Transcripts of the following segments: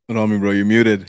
Rami, bro, you're muted.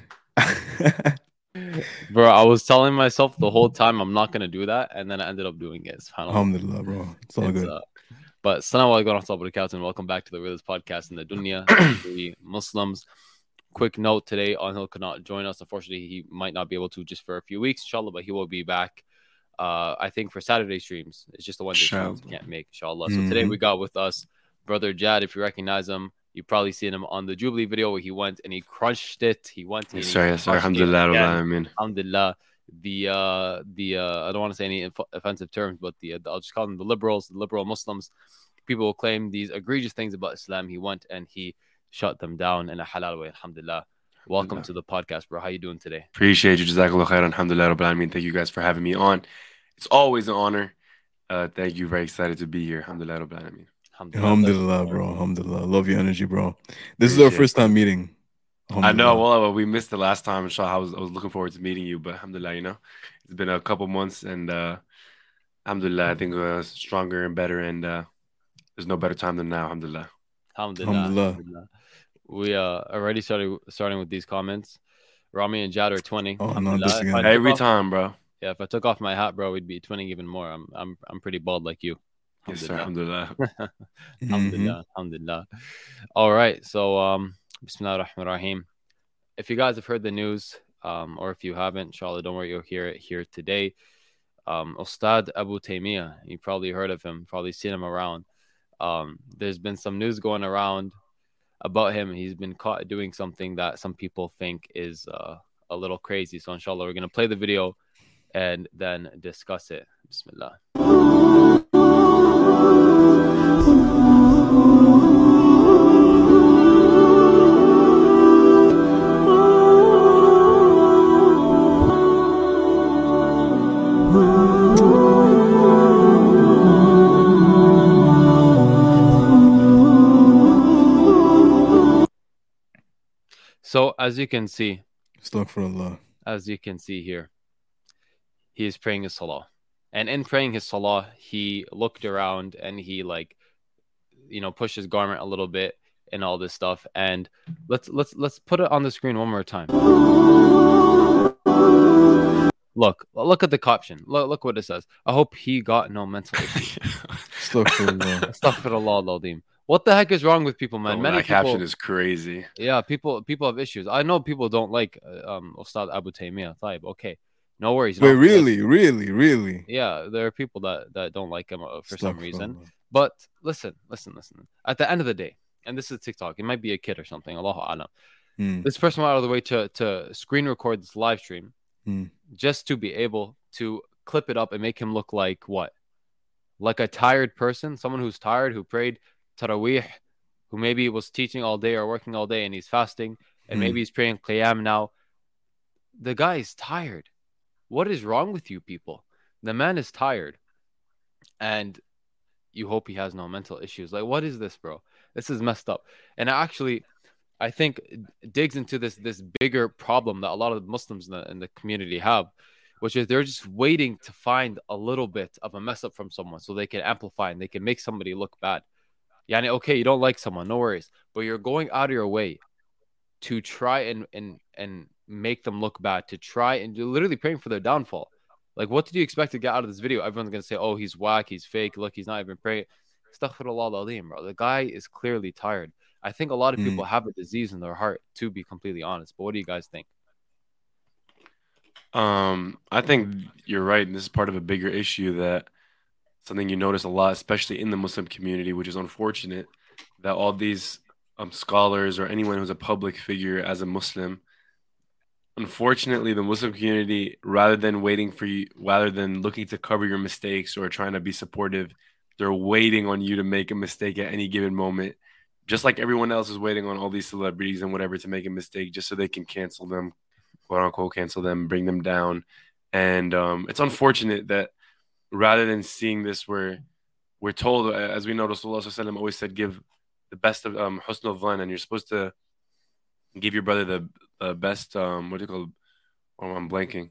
Bro, I was telling myself the whole time I'm not gonna do that, and then I ended up doing it. SubhanAllah. Alhamdulillah, bro. It's all It's good. but Assalamu alaikum warahmatullahi wabarakatuh, and welcome back to the realest podcast in the dunya, the Muslims. Quick note today, Anil could not join us. Unfortunately, he might not be able to just for a few weeks, inshallah, but he will be back. I think for Saturday streams. It's just the Wednesday streams he Inshallah. can't make, inshallah. So today Mm-hmm. we got with us brother Jad. If you recognize him, you've probably seen him on the Jubilee video where he went and he crunched it. He went and he Yes, sir. crushed it Alhamdulillah, Rabbil again. Alameen. Alhamdulillah. The I don't want to say any offensive terms, but I'll just call them the liberals, the liberal Muslims. People will claim these egregious things about Islam. He went and he shut them down in a halal way. Alhamdulillah. Welcome to the podcast, bro. How you doing today? Appreciate you. Jazakallah khair. Alhamdulillah, Rabbil Alameen. Thank you guys for having me on. It's always an honor. Thank you. Very excited to be here. Alhamdulillah, Rabbil Alameen. Alhamdulillah. Alhamdulillah, bro. Alhamdulillah. Love your energy, bro. This is our Appreciate first you. time meeting. I know. Alhamdulillah. Well, we missed the last time. Inshallah, I was looking forward to meeting you, but alhamdulillah, it's been a couple months, and alhamdulillah, I think stronger and better, and there's no better time than now. Alhamdulillah. Alhamdulillah. Alhamdulillah. Alhamdulillah. We already starting with these comments. Rami and Jad are twinning. Oh, not this Alhamdulillah. again. Every time, bro. Yeah, if I took off my hat, bro, we'd be twinning even more. I'm pretty bald like you. Yes, sir. Alhamdulillah. Alhamdulillah. Alhamdulillah. Alhamdulillah. All right. So Bismillah ar-Rahman ar-Rahim. If you guys have heard the news, or if you haven't, inshallah, don't worry, you'll hear it here today. Ustad Abu Taymiyyah, you probably heard of him, probably seen him around. There's been some news going around about him. He's been caught doing something that some people think is a little crazy. So inshallah, we're gonna play the video and then discuss it. Bismillah. So as you can see Astaghfirullah. here, he is praying his salah. And in praying his salah, he looked around and he pushed his garment a little bit and all this stuff. And let's put it on the screen one more time. Look at the caption. Look what it says. I hope he got no mental issues. Astaghfirullah. Astaghfirullah al-Azim. What the heck is wrong with people, man? Oh, Many that people, caption is crazy. yeah, people have issues. I know people don't like Ustad Abu Taymiyyah. Taib, okay, no worries. Wait, No, really? yeah, there are people that don't like him for some reason. Astaghfirullah. But listen. At the end of the day, and this is TikTok. It might be a kid or something. Allahu Alam. Mm, This person went out of the way to screen record this live stream mm. just to be able to clip it up and make him look like what? Like a tired person, someone who's tired, who prayed Taraweeh, who maybe was teaching all day or working all day and he's fasting, and maybe he's praying Qiyam now. The guy is tired. What is wrong with you people? The man is tired. And you hope he has no mental issues. Like, what is this, bro? This is messed up. And actually, I think it digs into this bigger problem that a lot of Muslims in the community have, which is they're just waiting to find a little bit of a mess up from someone so they can amplify and they can make somebody look bad. Yani, okay, you don't like someone, no worries, but you're going out of your way to try and make them look bad, to try and you're literally praying for their downfall. Like, what did you expect to get out of this video? Everyone's gonna say, "Oh, he's whack, he's fake. Look, he's not even praying." Astaghfirullah al-Azim, bro. The guy is clearly tired. I think a lot of people have a disease in their heart, to be completely honest. But what do you guys think? I think you're right, and this is part of a bigger issue that something you notice a lot, especially in the Muslim community, which is unfortunate that all these scholars or anyone who's a public figure as a Muslim, unfortunately, the Muslim community, rather than looking to cover your mistakes or trying to be supportive, they're waiting on you to make a mistake at any given moment, just like everyone else is waiting on all these celebrities and whatever to make a mistake just so they can cancel them, quote unquote, cancel them, bring them down. And it's unfortunate that rather than seeing this, we're told, as we know, Rasulullah Sallallahu Alaihi Wasallam always said, give the best of husnul dhan, and you're supposed to give your brother the best, what do you call it? Oh, I'm blanking.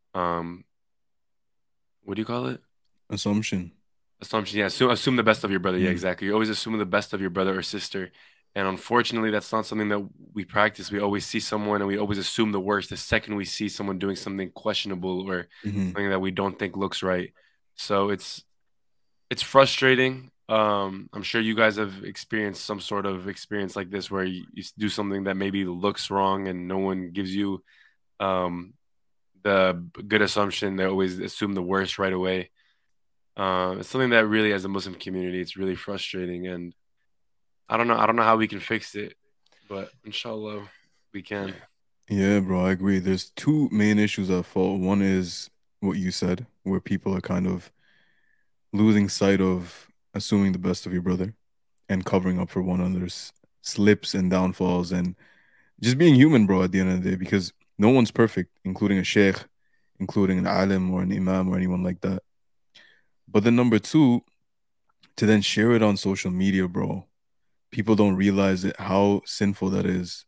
What do you call it? Assumption. Assumption. Yeah, assume the best of your brother. Yeah, Mm. exactly. You're always assuming the best of your brother or sister. And unfortunately, that's not something that we practice. We always see someone and we always assume the worst the second we see someone doing something questionable or Hmm. something that we don't think looks right. So it's frustrating. I'm sure you guys have experienced some sort of experience like this where you do something that maybe looks wrong and no one gives you um, the good assumption. They always assume the worst right away. It's something that really, as a Muslim community, it's really frustrating, and I don't know. I don't know how we can fix it, but inshallah, we can. Yeah, bro, I agree. There's two main issues at fault. One is what you said, where people are kind of losing sight of assuming the best of your brother and covering up for one another's slips and downfalls and just being human, bro, at the end of the day, because no one's perfect, including a sheikh, including an alim or an imam or anyone like that. But then number two, to then share it on social media, bro, people don't realize it, how sinful that is.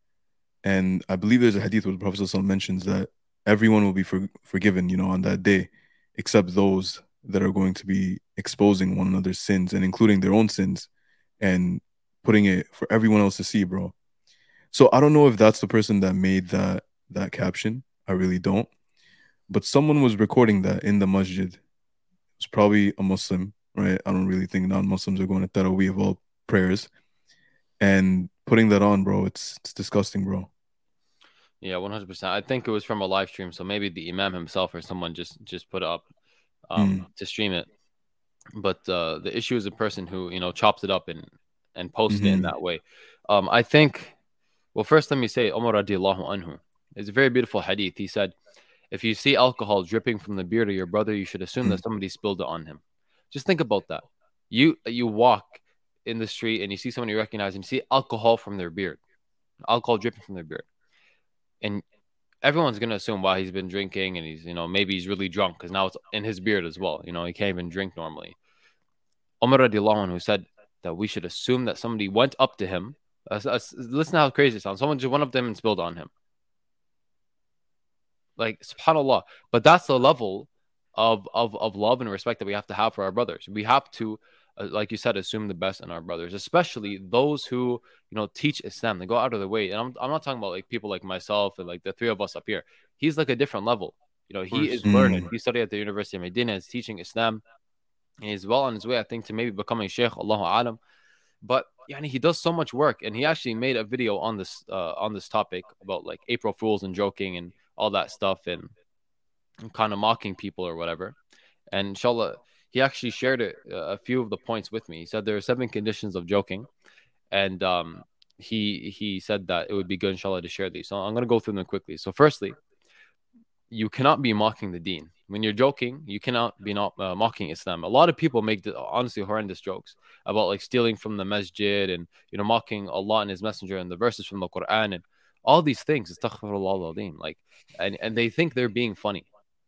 And I believe there's a hadith where the Prophet ﷺ mentions that everyone will be forgiven, on that day, except those that are going to be exposing one another's sins and including their own sins and putting it for everyone else to see, bro. So I don't know if that's the person that made that caption. I really don't. But someone was recording that in the masjid. It's probably a Muslim, right? I don't really think non-Muslims are going to Taraweeh of all prayers and putting that on, bro. It's disgusting, bro. Yeah, 100%. I think it was from a live stream, so maybe the imam himself or someone just put it up Mm. to stream it. But the issue is a person who chops it up and posts it in Hmm. that way. I think. Well, first let me say Umar radiallahu anhu. It's a very beautiful hadith. He said, "If you see alcohol dripping from the beard of your brother, you should assume that somebody spilled it on him." Just think about that. You walk in the street and you see someone you recognize and you see alcohol from their beard, alcohol dripping from their beard, and everyone's gonna assume why he's been drinking and he's maybe he's really drunk because now it's in his beard as well. He can't even drink normally. Umar radiallahu anhu said that we should assume that somebody went up to him. Listen to how crazy it sounds. Someone just went up to him and spilled on him. Like subhanallah. But that's the level of love and respect that we have to have for our brothers. We have to, like you said, assume the best in our brothers, especially those who teach Islam. They go out of their way, and I'm not talking about like people like myself and like the three of us up here. He's like a different level. Of He course. is learned. Mm. He studied at the University of Medina. He's teaching Islam, and he's well on his way, I think, to maybe becoming Sheikh. Allahu alam. But he does so much work, and he actually made a video on this topic about like April Fools and joking and all that stuff and kind of mocking people or whatever. And inshallah, he actually shared a few of the points with me. He said there are 7 conditions of joking, and he said that it would be good inshallah to share these. So I'm going to go through them quickly. So firstly, you cannot be mocking the deen. When you're joking, you cannot be not mocking Islam. A lot of people make honestly horrendous jokes about like stealing from the masjid and mocking Allah and His Messenger and the verses from the Quran and all these things. Astaghfirullah like, and they think they're being funny,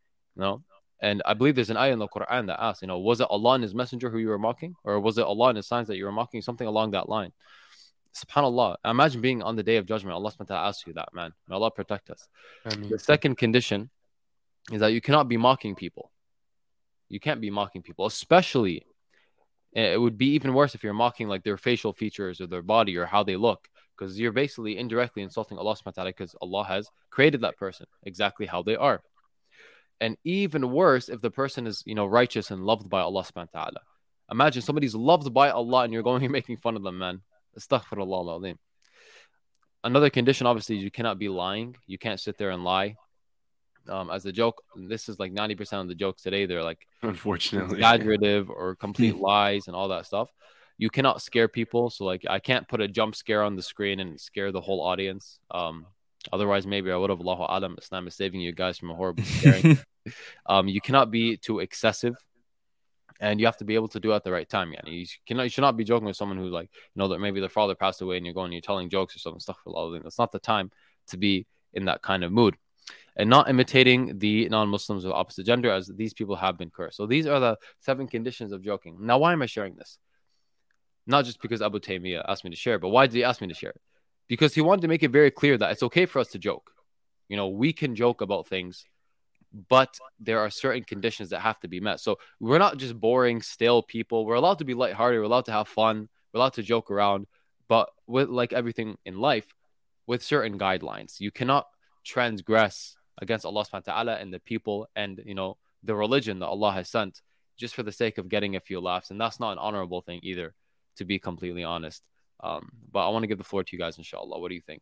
And I believe there's an ayah in the Quran that asks, was it Allah and His Messenger who you were mocking, or was it Allah and His signs that you were mocking? Something along that line. Subhanallah. Imagine being on the Day of Judgment. Allah subhanahu wa ta'ala asks you that, man. May Allah protect us. I mean, The second condition is that you cannot be mocking people. You can't be mocking people, especially it would be even worse if you're mocking like their facial features or their body or how they look, because you're basically indirectly insulting Allah subhanahu wa ta'ala because Allah has created that person exactly how they are. And even worse if the person is, righteous and loved by Allah subhanahu wa ta'ala. Imagine somebody's loved by Allah and you're going and making fun of them, man. Astaghfirullah al-azim. Another condition, obviously, is you cannot be lying. You can't sit there and lie. As a joke, this is like 90% of the jokes today. They're like unfortunately, exaggerative or complete lies and all that stuff. You cannot scare people. So like I can't put a jump scare on the screen and scare the whole audience. Otherwise, maybe I would have. Allahu alam. Islam is saving you guys from a horrible scaring. You cannot be too excessive, and you have to be able to do it at the right time. You should not be joking with someone who's like, that maybe their father passed away, and you're telling jokes or something. Astaghfirullah. That's not the time to be in that kind of mood. And not imitating the non-Muslims of the opposite gender, as these people have been cursed. So these are the 7 conditions of joking. Now, why am I sharing this? Not just because Abu Taymiyyah asked me to share, but why did he ask me to share it? Because he wanted to make it very clear that it's okay for us to joke. We can joke about things, but there are certain conditions that have to be met. So we're not just boring, stale people. We're allowed to be lighthearted. We're allowed to have fun. We're allowed to joke around. but with like everything in life, with certain guidelines. You cannot transgress against Allah subhanahu wa ta'ala and the people and the religion that Allah has sent just for the sake of getting a few laughs. And that's not an honorable thing either, to be completely honest. But I want to give the floor to you guys, inshallah. What do you think?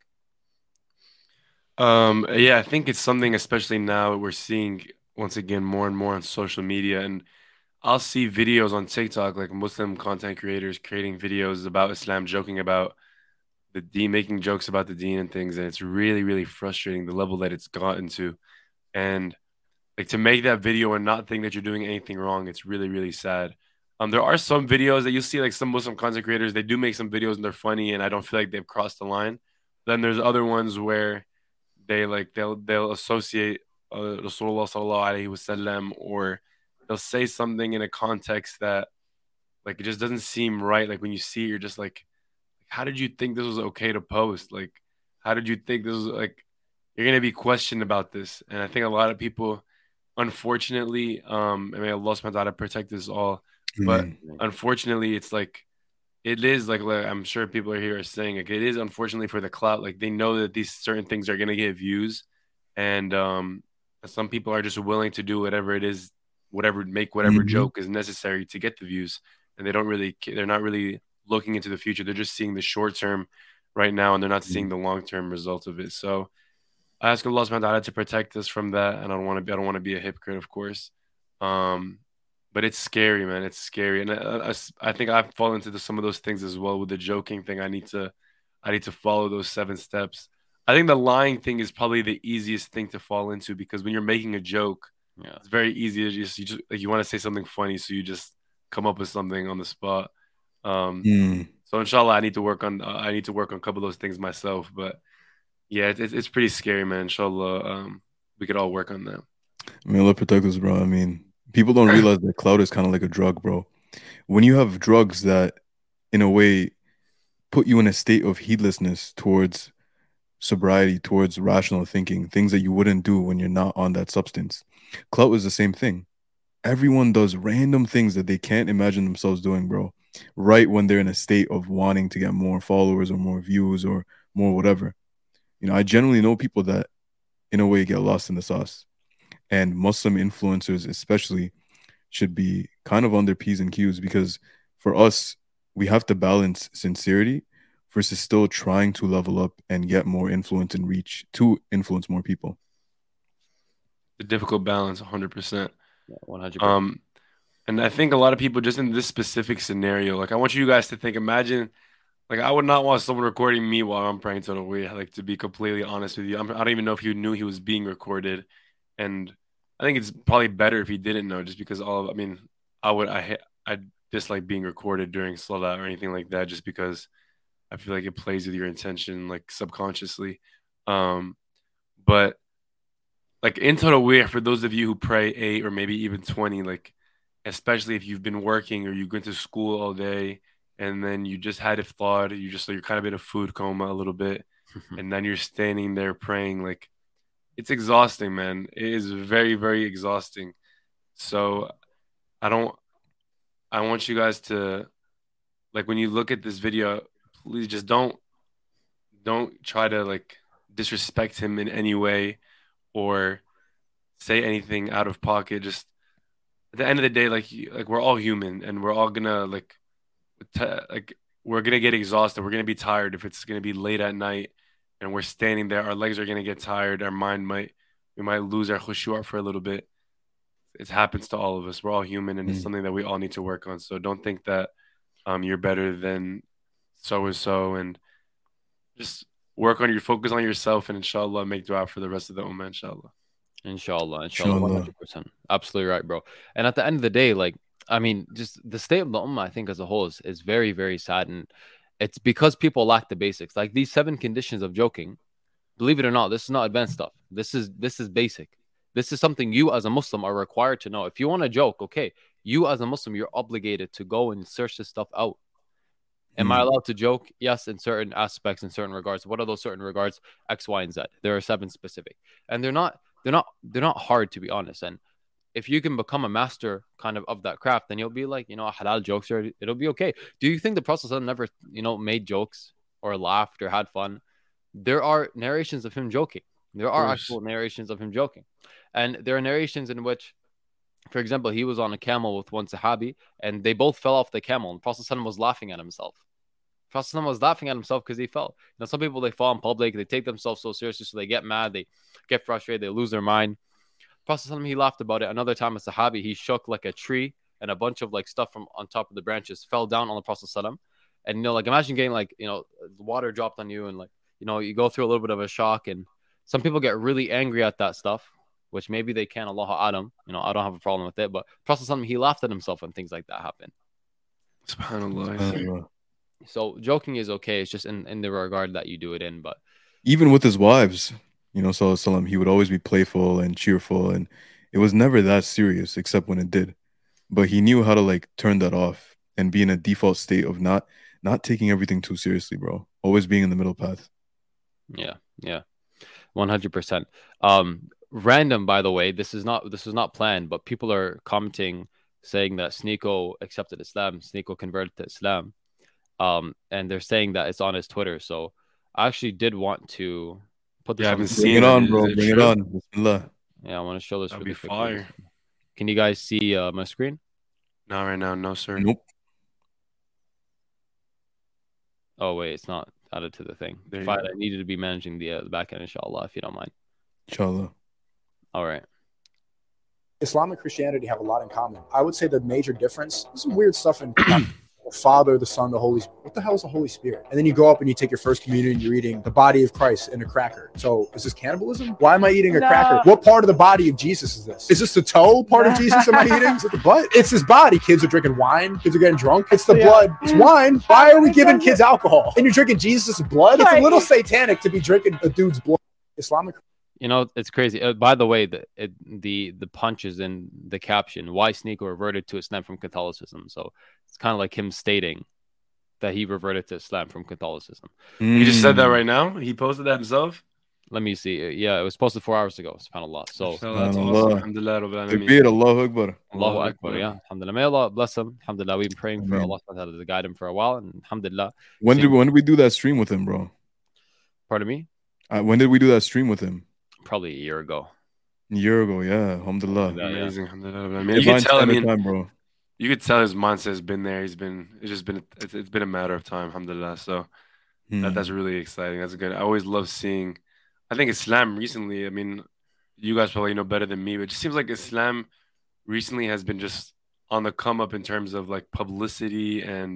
Yeah, I think it's something, especially now we're seeing once again more and more on social media, and I'll see videos on TikTok like Muslim content creators creating videos about Islam, joking about the deen, making jokes about the deen and things, and it's really, really frustrating the level that it's gotten to. And like to make that video and not think that you're doing anything wrong, it's really, really sad. There are some videos that you see, like some Muslim content creators, they do make some videos and they're funny, and I don't feel like they've crossed the line. Then there's other ones where they'll associate Rasulullah sallallahu alaihi wasallam, or they'll say something in a context that like it just doesn't seem right. Like when you see it, you're just like, how did you think this was okay to post? Like, how did you think this was like you're gonna be questioned about this? And I think a lot of people, unfortunately, I mean Allah subhanahu wa ta'ala protect us all, but Amen. unfortunately, it's like it is like I'm sure people are here are saying like it is unfortunately for the clout. Like they know that these certain things are gonna get views, and some people are just willing to do whatever it is, whatever Hmm. joke is necessary to get the views, and they're not really looking into the future. They're just seeing the short term right now, and they're not seeing the long term result of it. So I ask Allah subhanahu wa ta'ala to protect us from that, and I don't want to be a hypocrite, of course. Um, but it's scary, man. It's scary, and I think I've fallen into some of those things as well with the joking thing. I need to follow those 7 steps. I think the lying thing is probably the easiest thing to fall into because when you're making a joke, Yeah. it's very easy to just like you want to say something funny, so you just come up with something on the spot. Um, Mm. so inshallah, I need to work on a couple of those things myself. But yeah, it's pretty scary, man. Inshallah, we could all work on that. I mean, Allah protect us, bro. I mean, people don't realize that cloud is kind of like a drug, bro. When you have drugs that, in a way, put you in a state of heedlessness towards sobriety, towards rational thinking, things that you wouldn't do when you're not on that substance. Clout is the same thing. Everyone does random things that they can't imagine themselves doing, bro. Right when they're in a state of wanting to get more followers or more views or more whatever. I generally know people that, in a way, get lost in the sauce. And Muslim influencers, especially, should be kind of on their P's and Q's because for us, we have to balance sincerity versus still trying to level up and get more influence and reach to influence more people. The difficult balance, 100%. Yeah, 100%. Um, and I think a lot of people just in this specific scenario, like I want you guys to think, imagine, like I would not want someone recording me while I'm praying to the way, like to be completely honest with you. I don't even know if he knew he was being recorded, and I think it's probably better if he didn't know, just because I mean, I dislike being recorded during salah or anything like that, just because I feel like it plays with your intention, like subconsciously. Um, but like in Tarawih, for those of you who pray 8 or maybe even 20, like especially if you've been working or you've been to school all day and then you just had a thought, you're kind of in a food coma a little bit, and then you're standing there praying, like it's exhausting, man. It is very, very exhausting. So I don't I want you guys to like when you look at this video, please just don't try to like disrespect him in any way or say anything out of pocket. Just at the end of the day, like we're all human and we're all gonna like we're gonna get exhausted. We're gonna be tired if it's gonna be late at night and we're standing there. Our legs are gonna get tired. We might lose our khushu' for a little bit. It happens to all of us. We're all human, and it's Mm. something that we all need to work on. So don't think that you're better than so and so, and just focus on yourself, and inshallah make dua for the rest of the ummah. Inshallah. Inshallah, Inshallah. 100%. Absolutely right, bro. And at the end of the day, like, I mean, just the state of the ummah, I think, as a whole is very, very sad. And it's because people lack the basics. Like these 7 conditions of joking, believe it or not, this is not advanced stuff. This is basic. This is something you as a Muslim are required to know. If you want to joke, okay, you as a Muslim, you're obligated to go and search this stuff out. Am I Mm. allowed to joke? Yes, in certain aspects, in certain regards. What are those certain regards? X, Y, and Z. There are 7 specific, and they're not hard, to be honest. And if you can become a master kind of that craft, then you'll be like, halal jokes, or it'll be okay. Do you think the Prophet ﷺ never, made jokes or laughed or had fun, there are narrations of him joking. There are actual narrations of him joking. And there are narrations in which, for example, he was on a camel with one Sahabi and they both fell off the camel and Prophet ﷺ was laughing at himself. Prophet ﷺ was laughing at himself because he fell. Some people, they fall in public, they take themselves so seriously, so they get mad, they get frustrated, they lose their mind. Prophet ﷺ, he laughed about it. Another time, a Sahabi, he shook like a tree and a bunch of like stuff from on top of the branches fell down on the Prophet ﷺ. And, like imagine getting like, water dropped on you and like, you go through a little bit of a shock, and some people get really angry at that stuff, which maybe they can, Allahu A'lam. I don't have a problem with it, but Prophet ﷺ, he laughed at himself when things like that happen. SubhanAllah. So joking is okay. It's just in the regard that you do it in. But even with his wives, Sallallahu he would always be playful and cheerful, and it was never that serious except when it did. But he knew how to like turn that off and be in a default state of not taking everything too seriously, bro. Always being in the middle path. Yeah, 100%. Random, by the way, this is not planned, but people are commenting saying that Sneeko accepted Islam, Sneeko converted to Islam. And they're saying that it's on his Twitter. So I actually did want to put this. I haven't Bring it on, bro. Bring it on. Bismillah. Yeah, I want to show this. That'd be fire. Can you guys see my screen? Not right now, no sir. Nope. Oh wait, it's not added to the thing. I needed to be managing the back end, inshallah, if you don't mind. Inshallah. All right. Islam and Christianity have a lot in common. I would say the major difference, there's some weird stuff in the Father, the Son, the Holy Spirit. What the hell is the Holy Spirit? And then you go up and you take your first communion, you're eating the body of Christ in a cracker. So is this cannibalism? Why am I eating a cracker? What part of the body of Jesus is this? Is this the toe part of Jesus am I eating? Is it the butt? It's his body. Kids are drinking wine. Kids are getting drunk. It's the blood. It's wine. Why are we giving kids alcohol? And you're drinking Jesus' blood? It's a little satanic to be drinking a dude's blood. Islamic. It's crazy. By the way, the punch is in the caption. Why Sneeko reverted to Islam from Catholicism. So it's kind of like him stating that he reverted to Islam from Catholicism. He just said that right now? He posted that himself? Let me see. Yeah, it was posted 4 hours ago. SubhanAllah. So that's awesome. Alhamdulillah. Takbir, Allahu Akbar. Allahu Akbar. Yeah. Alhamdulillah. May Allah bless him. Alhamdulillah. We've been praying for Allah to guide him for a while. And alhamdulillah. When did we do that stream with him, bro? Pardon me? When did we do that stream with him? Probably a year ago. Yeah. Alhamdulillah. Amazing. Alhamdulillah. I mean, you can tell, bro. You could tell his mindset has been there. It's been a matter of time, alhamdulillah. So that's really exciting. That's good. I always love seeing, I think Islam recently, I mean, you guys probably know better than me, but it just seems like Islam recently has been just on the come up in terms of like publicity and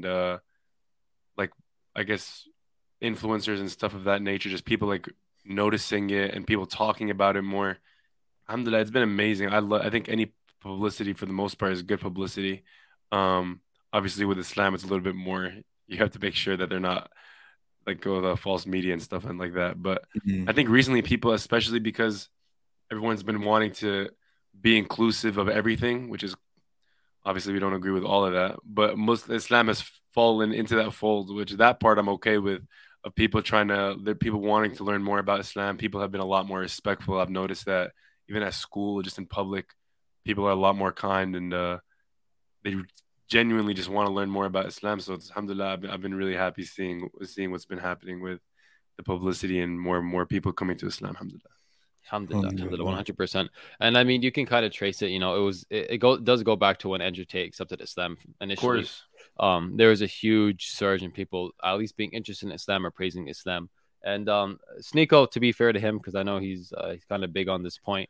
like, I guess, influencers and stuff of that nature, just people like noticing it and people talking about it more. Alhamdulillah, it's been amazing. I think any publicity for the most part is good publicity. Obviously with Islam it's a little bit more, you have to make sure that they're not like go with false media and stuff and like that. But I think recently people, especially because everyone's been wanting to be inclusive of everything, which is obviously we don't agree with all of that, but Islam has fallen into that fold, which that part I'm okay with, of people people wanting to learn more about Islam. People have been a lot more respectful. I've noticed that even at school, just in public, people are a lot more kind and they genuinely just want to learn more about Islam. So alhamdulillah, I've been really happy seeing what's been happening with the publicity and more people coming to Islam. Alhamdulillah, 100%. And I mean, you can kind of trace it. It does go back to when Andrew Tate accepted Islam initially. Of course. There was a huge surge in people at least being interested in Islam or praising Islam. And Sneeko, to be fair to him, because I know he's kind of big on this point,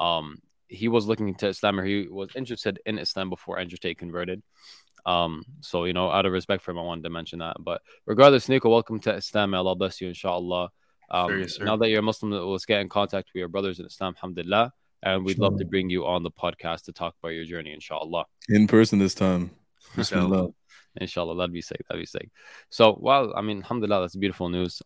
he was looking into Islam, or he was interested in Islam before Andrew Tate converted. So, out of respect for him, I wanted to mention that. But regardless, Sneeko, welcome to Islam. Allah bless you, inshallah. Now that you're a Muslim, let's get in contact with your brothers in Islam, alhamdulillah. And we'd love to bring you on the podcast to talk about your journey, inshallah. In person this time. Bismillah. Inshallah, that'd be sick. So, well, I mean, alhamdulillah, that's beautiful news.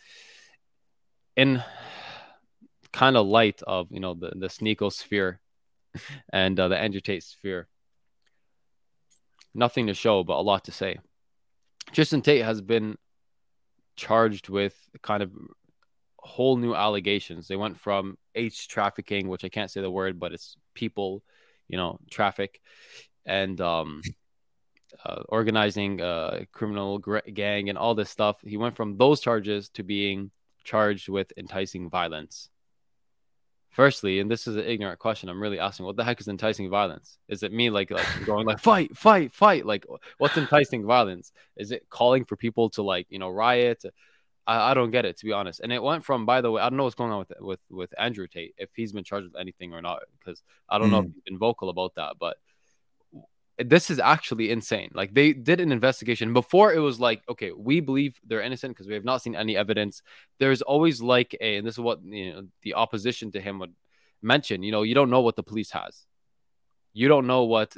In kind of light of, the Sneeko sphere and the Andrew Tate sphere, nothing to show, but a lot to say. Tristan Tate has been charged with kind of whole new allegations. They went from H trafficking, which I can't say the word, but it's people, traffic, and organizing criminal gang and all this stuff. He went from those charges to being charged with enticing violence. Firstly, and this is an ignorant question, I'm really asking, what the heck is enticing violence? Is it me like going like fight, fight, fight? Like, what's enticing violence? Is it calling for people to like riot? I don't get it, to be honest. And it went from, by the way, I don't know what's going on with Andrew Tate, if he's been charged with anything or not, because I don't know if he's been vocal about that, but this is actually insane. Like, they did an investigation before. It was like, okay, we believe they're innocent because we have not seen any evidence. There's always like and this is what the opposition to him would mention. You don't know what the police has. You don't know what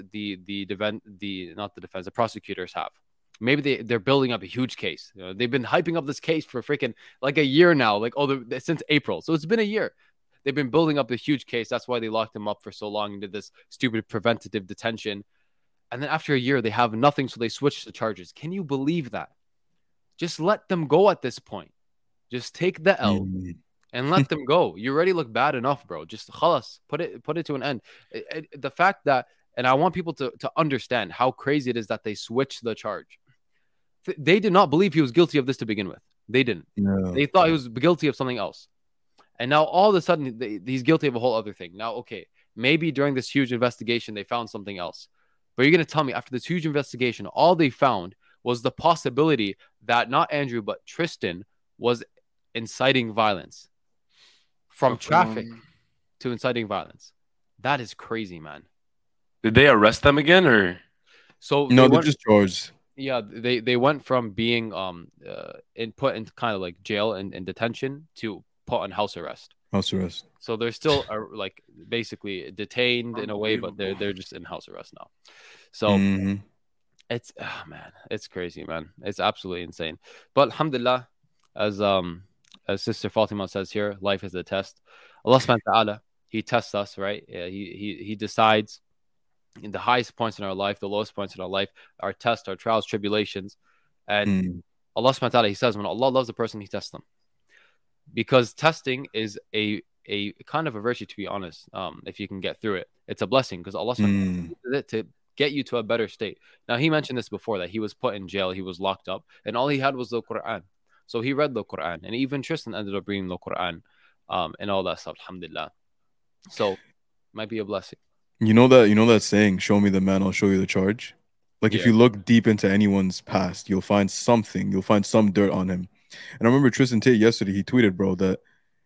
the prosecutors have. Maybe they're building up a huge case. They've been hyping up this case for freaking like a year now, like since April. So it's been a year. They've been building up a huge case. That's why they locked him up for so long and did this stupid preventative detention. And then after a year, they have nothing, so they switch the charges. Can you believe that? Just let them go at this point. Just take the L and let them go. You already look bad enough, bro. Just khalas, put it to an end. The fact that, and I want people to understand how crazy it is that they switched the charge. They did not believe he was guilty of this to begin with. They didn't. No. They thought he was guilty of something else. And now all of a sudden, he's guilty of a whole other thing. Now, okay, maybe during this huge investigation, they found something else. But you're going to tell me after this huge investigation, all they found was the possibility that not Andrew, but Tristan was inciting violence. From traffic to inciting violence. That is crazy, man. Did they arrest them again, or? So no, they're just charged. Yeah, they went from being put in kind of like jail and detention to put on house arrest. House arrest. So they're still like basically detained in a way, but they're just in house arrest now. So it's man, it's crazy, man. It's absolutely insane. But alhamdulillah, as Sister Fatima says here, life is a test. Allah subhanahu wa ta'ala, He tests us, right? He decides in the highest points in our life, the lowest points in our life, our tests, our trials, tribulations. And Allah subhanahu wa ta'ala, He says, when Allah loves a person, He tests them. Because testing is a kind of a virtue, to be honest. If you can get through it, it's a blessing because Allah subhanahu wa ta'ala uses it to get you to a better state. Now, He mentioned this before, that He was put in jail, He was locked up, and all He had was the Quran. So He read the Quran, and even Tristan ended up reading the Quran, and all that stuff, alhamdulillah. So, might be a blessing. You know that saying, show me the man, I'll show you the charge? Like, if you look deep into anyone's past, you'll find something. You'll find some dirt on him. And I remember Tristan Tate yesterday, he tweeted, bro, that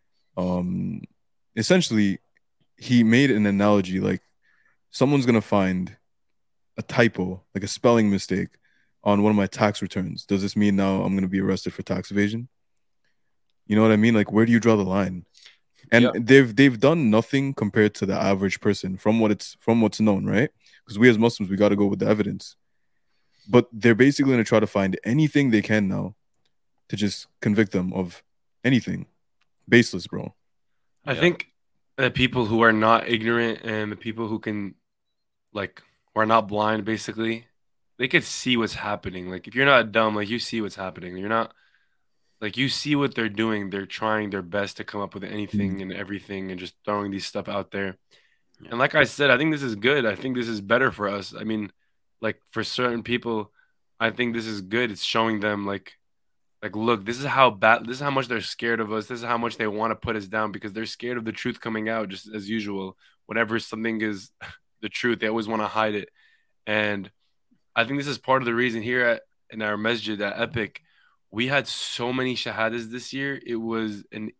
essentially he made an analogy like someone's going to find a typo, like a spelling mistake on one of my tax returns. Does this mean now I'm going to be arrested for tax evasion? You know what I mean? Like, where do you draw the line? And they've done nothing compared to the average person from what's known, right? Because we as Muslims, we got to go with the evidence. But they're basically going to try to find anything they can now to just convict them of anything. Baseless, bro. I think the people who are not ignorant and the people who can, like, who are not blind, basically, they could see what's happening. Like, if you're not dumb, like, you see what's happening. You're not, like, you see what they're doing. They're trying their best to come up with anything and everything and just throwing these stuff out there. And like I said, I think this is good. I think this is better for us. I mean, like, for certain people, I think this is good. It's showing them, like, look, this is how much they're scared of us. This is how much they want to put us down because they're scared of the truth coming out, just as usual. Whenever something is the truth, they always want to hide it. And I think this is part of the reason here in our masjid at Epic, we had so many shahadas this year. It was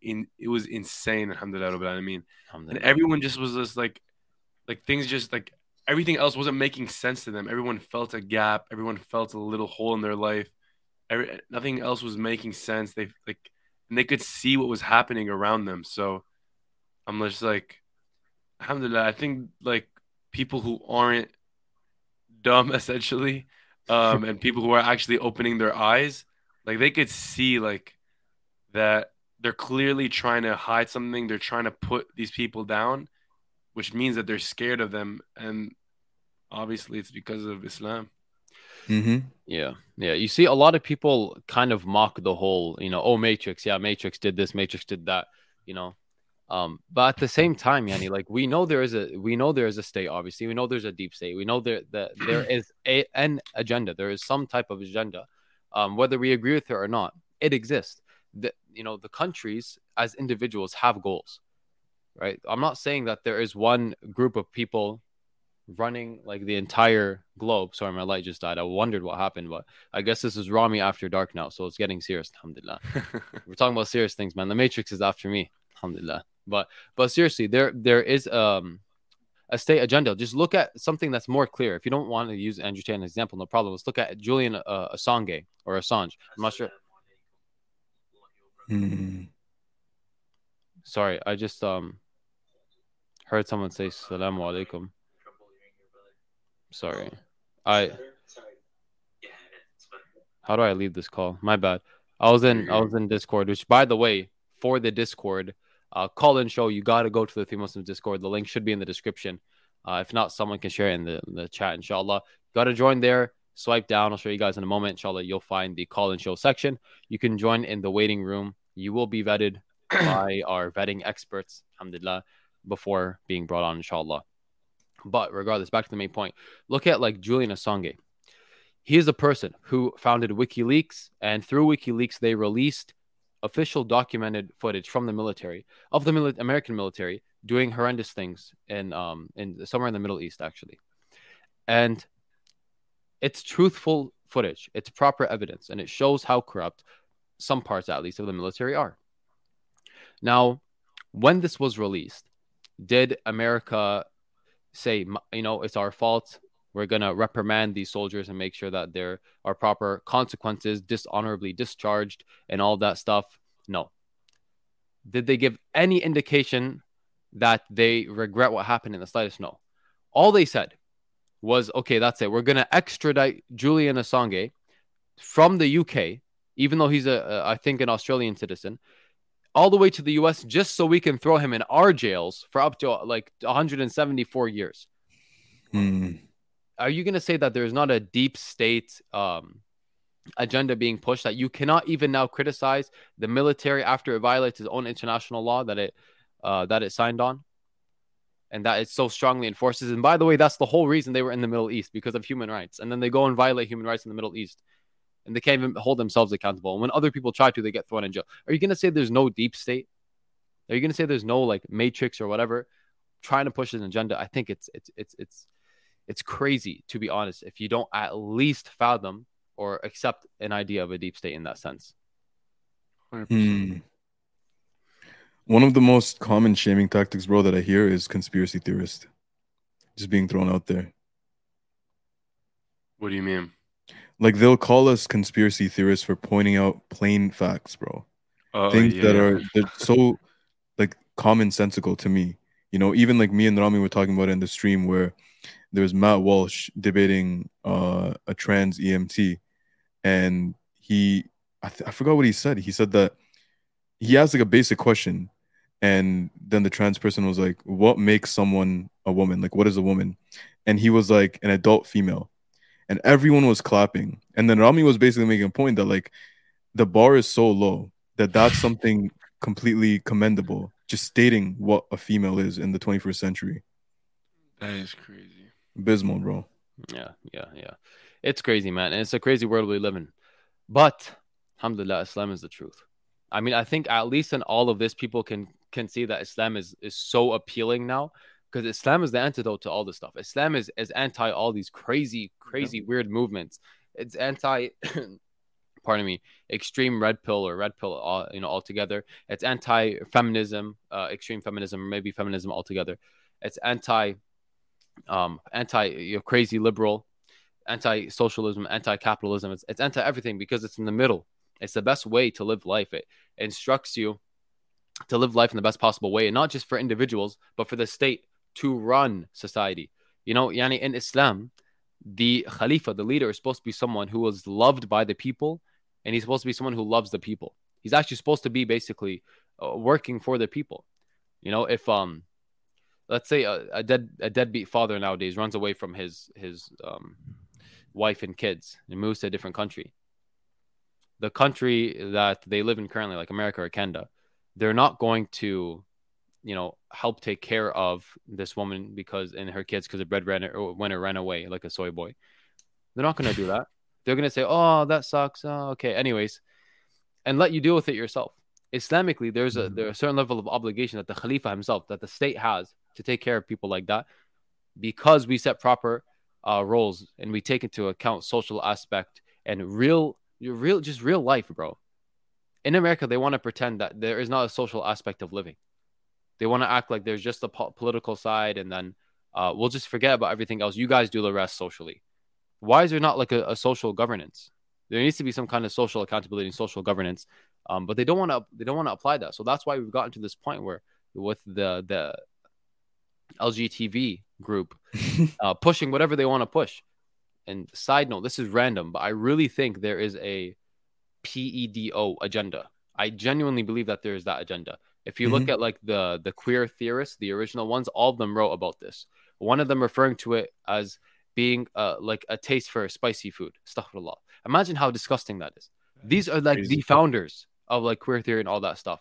insane, alhamdulillah rabbil alameen. And everyone just was just like things just like everything else wasn't making sense to them. Everyone felt a gap. Everyone felt a little hole in their life. Nothing else was making sense. And they could see what was happening around them. So I'm just like, alhamdulillah, I think like people who aren't dumb essentially, and people who are actually opening their eyes, like they could see like that they're clearly trying to hide something. They're trying to put these people down, which means that they're scared of them. And obviously it's because of Islam. Yeah. You see, a lot of people kind of mock the whole, oh, Matrix. Yeah, Matrix did this, Matrix did that. But at the same time, Yani, like we know there is a state. Obviously, we know there's a deep state. We know that there is an agenda. There is some type of agenda, whether we agree with it or not. It exists. The countries as individuals have goals, right? I'm not saying that there is one group of people running like the entire globe. Sorry, my light just died. I wondered what happened, but I guess this is Rami after dark now, so it's getting serious. Alhamdulillah. We're talking about serious things, man. The Matrix is after me. Alhamdulillah. But seriously, there is a state agenda. Just look at something that's more clear. If you don't want to use Andrew Tate as an example, no problem. Let's look at Julian Assange or Assange. I'm not sure. Sorry, I just heard someone say Salaam alaikum. Sorry. How do I leave this call? My bad. I was in Discord, which by the way, for the Discord call-in show, you got to go to the Three Muslims Discord. The link should be in the description. If not, someone can share it in the chat, inshallah. Got to join there. Swipe down. I'll show you guys in a moment. Inshallah, you'll find the call-in show section. You can join in the waiting room. You will be vetted by our vetting experts, alhamdulillah, before being brought on, inshallah. But regardless, back to the main point. Look at like Julian Assange. He is a person who founded WikiLeaks, and through WikiLeaks, they released official documented footage from the military, of the American military, doing horrendous things in somewhere in the Middle East, actually. And it's truthful footage. It's proper evidence, and it shows how corrupt some parts, at least, of the military are. Now, when this was released, did America say, it's our fault, we're going to reprimand these soldiers and make sure that there are proper consequences, dishonorably discharged, and all that stuff? No. Did they give any indication that they regret what happened in the slightest? No. All they said was, okay, that's it. We're going to extradite Julian Assange from the UK, even though he's I think an Australian citizen, all the way to the US, just so we can throw him in our jails for up to like 174 years. Are you going to say that there's not a deep state agenda being pushed, that you cannot even now criticize the military after it violates its own international law that it signed on, and that it so strongly enforces? And by the way, that's the whole reason they were in the Middle East, because of human rights. And then they go and violate human rights in the Middle East, and they can't even hold themselves accountable. And when other people try to, they get thrown in jail. Are you going to say there's no deep state? Are you going to say there's no like matrix or whatever trying to push an agenda? I think it's crazy, to be honest, if you don't at least fathom or accept an idea of a deep state in that sense. 100%. One of the most common shaming tactics, bro, that I hear is conspiracy theorist. Just being thrown out there. What do you mean? Like, they'll call us conspiracy theorists for pointing out plain facts, bro. Things that they're so like commonsensical to me. Even like me and Rami were talking about it in the stream where there's Matt Walsh debating a trans EMT, and I forgot what he said. He said that he asked like a basic question, and then the trans person was like, what makes someone a woman? Like, what is a woman? And he was like, an adult female. And everyone was clapping. And then Rami was basically making a point that like the bar is so low that that's something completely commendable, just stating what a female is in the 21st century. That is crazy. Abysmal, bro. Yeah. It's crazy, man. And it's a crazy world we live in. But, alhamdulillah, Islam is the truth. I mean, I think at least in all of this, people can see that Islam is so appealing now, because Islam is the antidote to all this stuff. Islam is anti all these crazy, weird movements. It's anti, pardon me, extreme red pill altogether. It's anti-feminism, extreme feminism, or maybe feminism altogether. It's anti crazy liberal, anti-socialism, anti-capitalism. It's anti-everything, because it's in the middle. It's the best way to live life. It instructs you to live life in the best possible way, and not just for individuals, but for the state to run society. Yani in Islam, the Khalifa, the leader, is supposed to be someone who is loved by the people, and he's supposed to be someone who loves the people. He's actually supposed to be basically working for the people. If let's say a deadbeat father nowadays runs away from his wife and kids and moves to a different country, the country that they live in currently, like America or Canada, they're not going to help take care of this woman and her kids because the breadwinner ran away like a soy boy. They're not going to do that. They're going to say, oh, that sucks. Oh, okay. Anyways, and let you deal with it yourself. Islamically, there's a certain level of obligation that the Khalifa himself, that the state has to take care of people like that, because we set proper roles and we take into account social aspect and real life, bro. In America, they want to pretend that there is not a social aspect of living. They want to act like there's just a political side, and then we'll just forget about everything else. You guys do the rest socially. Why is there not like a social governance? There needs to be some kind of social accountability and social governance, but they don't want to apply that. So that's why we've gotten to this point where with the LGTB group pushing whatever they want to push. And side note, this is random, but I really think there is a PEDO agenda. I genuinely believe that there is that agenda. If you look at like the queer theorists, the original ones, all of them wrote about this. One of them referring to it as being like a taste for spicy food. Astaghfirullah. Imagine how disgusting that is. These are like the founders of like queer theory and all that stuff.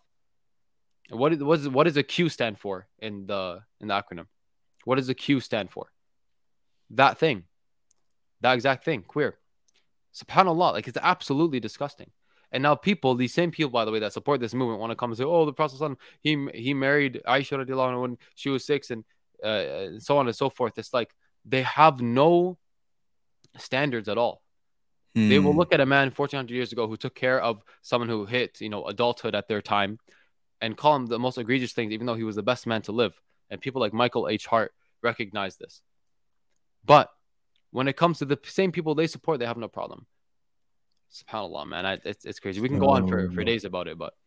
What does a Q stand for in the acronym? What does a Q stand for? That thing. That exact thing. Queer. SubhanAllah. Like, it's absolutely disgusting. And now these same people, by the way, that support this movement want to come and say, oh, the Prophet, he married Aisha radiallahu anha when she was 6 and so on and so forth. It's like they have no standards at all. They will look at a man 1400 years ago who took care of someone who hit, adulthood at their time and call him the most egregious things, even though he was the best man to live. And people like Michael H. Hart recognize this. But when it comes to the same people they support, they have no problem. SubhanAllah, man. It's crazy. We can go on for days about it, but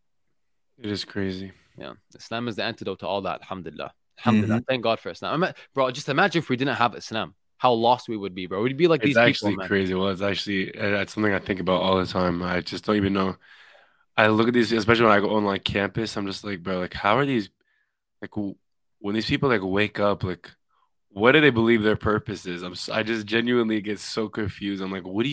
it is crazy. Yeah. Islam is the antidote to all that. Alhamdulillah. Alhamdulillah. Thank God for Islam. Bro, just imagine if we didn't have Islam, how lost we would be, bro. We'd be like these people. It's actually crazy. Well, that's something I think about all the time. I just don't even know. I look at these, especially when I go on like campus, I'm just like, bro, like how are these, like when these people like wake up, like what do they believe their purpose is? I just genuinely get so confused. I'm like, what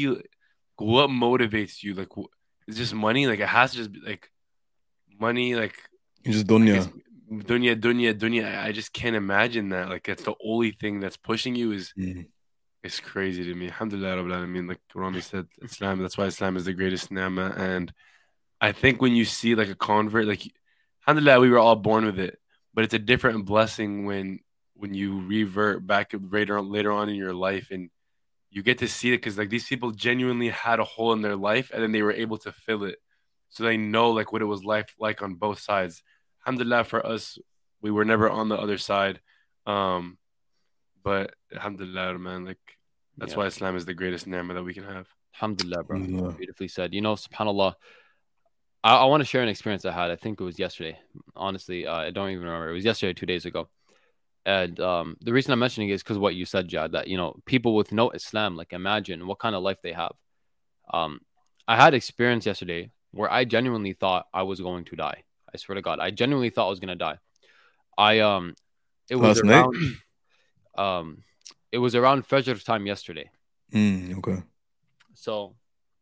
motivates you? Like, it's just money? Like it has to just be like money, like it's just dunya. Dunya. I just can't imagine that. Like that's the only thing that's pushing you is it's crazy to me. Alhamdulillah Rabbil Alameen. Like Rami said, Islam, that's why Islam is the greatest ni'mah. And I think when you see like a convert, like alhamdulillah, we were all born with it, but it's a different blessing when you revert back later on in your life and you get to see it, because like these people genuinely had a hole in their life and then they were able to fill it, so they know like what it was like on both sides. Alhamdulillah for us, we were never on the other side, but alhamdulillah, man, like that's why Islam is the greatest ni'mah that we can have. Alhamdulillah, bro. Beautifully said. SubhanAllah, I want to share an experience I had. I think it was yesterday. Honestly, I don't even remember. It was yesterday, 2 days ago. And the reason I'm mentioning it is because what you said, Jad, that, people with no Islam, like imagine what kind of life they have. I had experience yesterday where I genuinely thought I was going to die. I swear to God, I genuinely thought I was going to die. It was around Fajr time yesterday. Okay. So